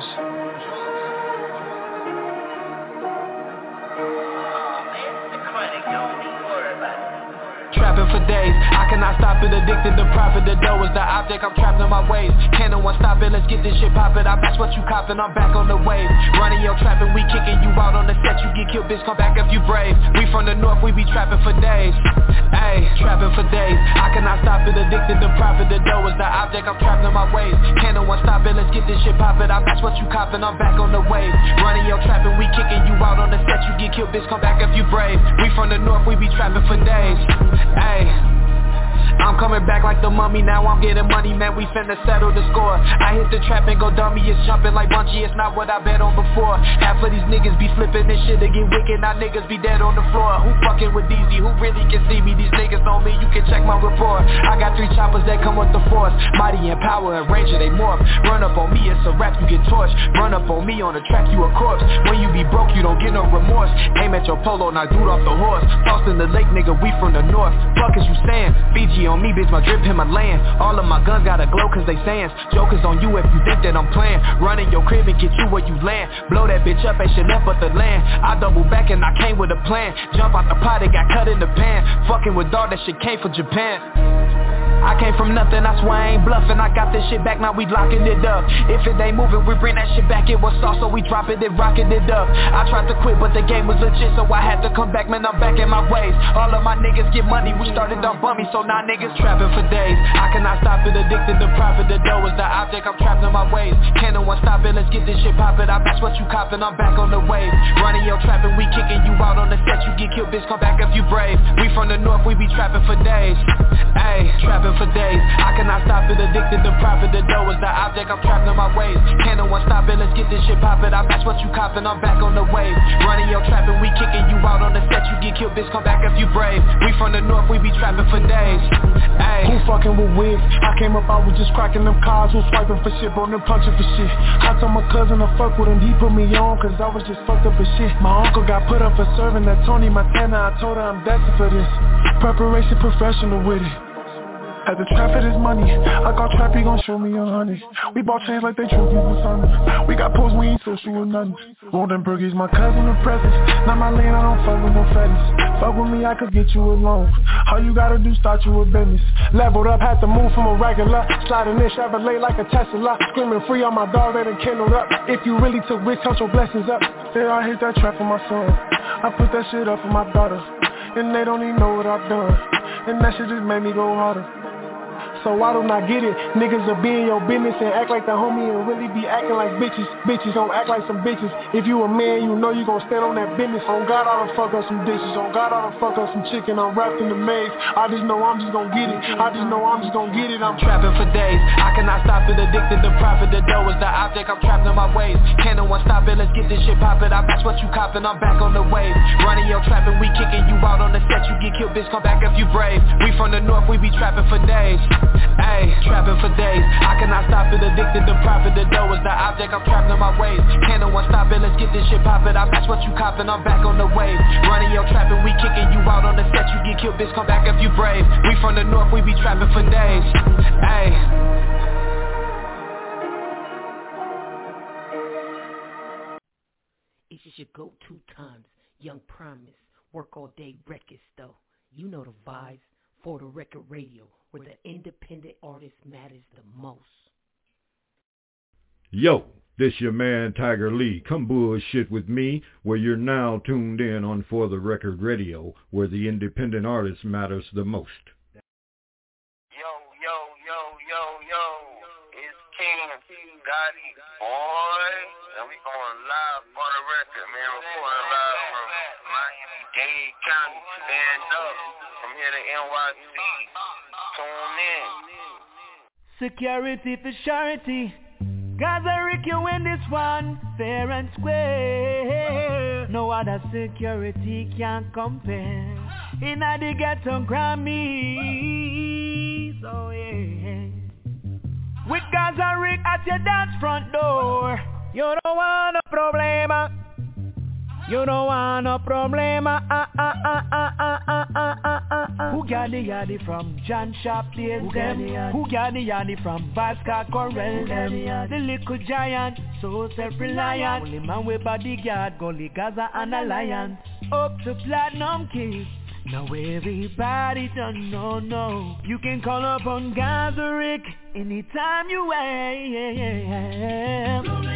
Trapping for days, I cannot stop it, addicted to profit. The dough is the object, I'm trapped in my ways. Can't no one stop it, let's get this shit poppin'. I match what you coppin', I'm back on the wave. Running your trapping, we kicking you out on the set. You get killed, bitch, come back if you brave. We from the north, we be trapping for days. Ayy, trapping for days, I cannot stop it, addicted to profit. The dough is the object, I'm trapped in my ways. Can't no one stop it, let's get this shit poppin'. I match what you coppin', I'm back on the wave. Running your trapping, we kicking you out on the set. You get killed, bitch, come back if you brave. We from the north, we be trapping for days. Ayy, I'm coming back like the mummy, now I'm getting money, man, we finna settle the score. I hit the trap and go dummy, it's jumping like Bunchy, it's not what I bet on before. Half of these niggas be flipping this shit to get wicked, now niggas be dead on the floor. Who fucking with D Z, who really can see me? These niggas know me, you can check my report. I got three choppers that come with the force, Mighty and Power and Ranger, they morph. Run up on me, it's a rap, you get torched. Run up on me on the track, you a corpse. When you be broke, you don't get no remorse. Aim at your polo, now dude off the horse. Tossed in the lake, nigga, we from the north. Fuck is you saying? Fiji on me, bitch, my drip in my land. All of my guns gotta glow cause they sands. Jokers on you if you think that I'm playing. Run in your crib and get you where you land. Blow that bitch up, ain't shit left but the land. I double back and I came with a plan. Jump out the pot, it got cut in the pan. Fucking with all that shit came from Japan. I came from nothing, I swear I ain't bluffing. I got this shit back, now we locking it up. If it ain't moving, we bring that shit back. It was sauce, so we drop it and rocking it up. I tried to quit, but the game was legit, so I had to come back, man, I'm back in my ways. All of my niggas get money, we started on bummy, so now niggas trapping for days. I cannot stop it, addicted to profit. The dough is the object, I'm trapped in my ways. Can't no one stop it, let's get this shit poppin'. I match what you coppin', I'm back on the wave. Running your trapping, we kicking you out on the set. You get killed, bitch, come back if you brave. We from the north, we be trapping for days. Ayy, trapping for days. I cannot stop it, addicted to profit. The dough is the object, I'm trapped in my ways. Can't no one stop it, let's get this shit poppin'. I match what you coppin', I'm back on the wave. Running your trapping, we kicking you out on the set. You get killed, bitch, come back if you brave. We from the north, we be trapping for days. Ay. Who fucking with wigs? I came up, I was just cracking them cars. Who swiping for shit, bro, them punching for shit. I told my cousin to fuck with him, he put me on, cause I was just fucked up as shit. My uncle got put up for serving that Tony Montana. I told her I'm destined for this. Preparation professional with it. At the trap for this money, I got trap, he gon' show me a hundred. We bought chains like they trophies or something. We got posts, we ain't social or nothing. Golden Burgies, my cousin of presents. Not my lane, I don't fuck with no fetish. Fuck with me, I could get you alone. All you gotta do, start you a business. Leveled up, had to move from a regular. Sliding in Chevrolet like a Tesla. Screaming free on my dog, they done kindled up. If you really took risks, count your blessings up. Yeah, I hit that trap for my son. I put that shit up for my daughter. And they don't even know what I've done. And that shit just made me go harder. So I do not get it. Niggas will be in your business and act like the homie and really be acting like bitches. Bitches don't act like some bitches. If you a man, you know you gon' stand on that business. On God, I done fuck up some dishes. On God, I done fuck up some chicken. I'm wrapped in the maze. I just know I'm just gon' get it. I just know I'm just gon' get it. I'm trapping for days. I cannot stop it, addicted to profit. The dough is the object, I'm trapped in my ways. Can't no one stop it, let's get this shit poppin'. I match what you coppin', I'm back on the wave. Running your trapping, we kicking you out on the set. You get killed, bitch, come back if you brave. We from the north, we be trapping for days. Ayy, trapping for days. I cannot stop it, addicted to profit. The dough is the object, I'm trapped in my ways. Can't no one stop it, let's get this shit poppin'. I match what you coppin', I'm back on the wave. Running your trapping, we kicking you out on the set. You get killed, bitch, come back if you brave. We from the north, we be trapping for days. Ayy. It's just your go-to times, Young Promise, work all day records though. You know the vibes. For the Record Radio, where the independent artist matters the most. Yo, this your man Tiger Lee. Come bullshit with me, where you're now tuned in on For the Record Radio, where the independent artist matters the most. Yo, yo, yo, yo, yo, it's King Gotti, boy. And we going live on the record, man. Recording live from Miami-Dade County. Stand up from here to N Y C. Tune in. Security for surety. Gaza Rick, you win this one fair and square. No other security can compare. Inna the ghetto Grammys, oh yeah. With Gaza Rick at your dance front door. You don't want a problema. You don't want no problema. Ah, ah, ah, ah, ah, ah, ah, ah, ah. Who got the yardie from John Sharp plays them? Who got the yardie from Vasca Correll them? The little giant, so self-reliant. Only man with bodyguard, Gully Gaza and Alliance. Up to Platinum Kids. Now everybody don't know, no. You can call up on Gaza Rick anytime you want.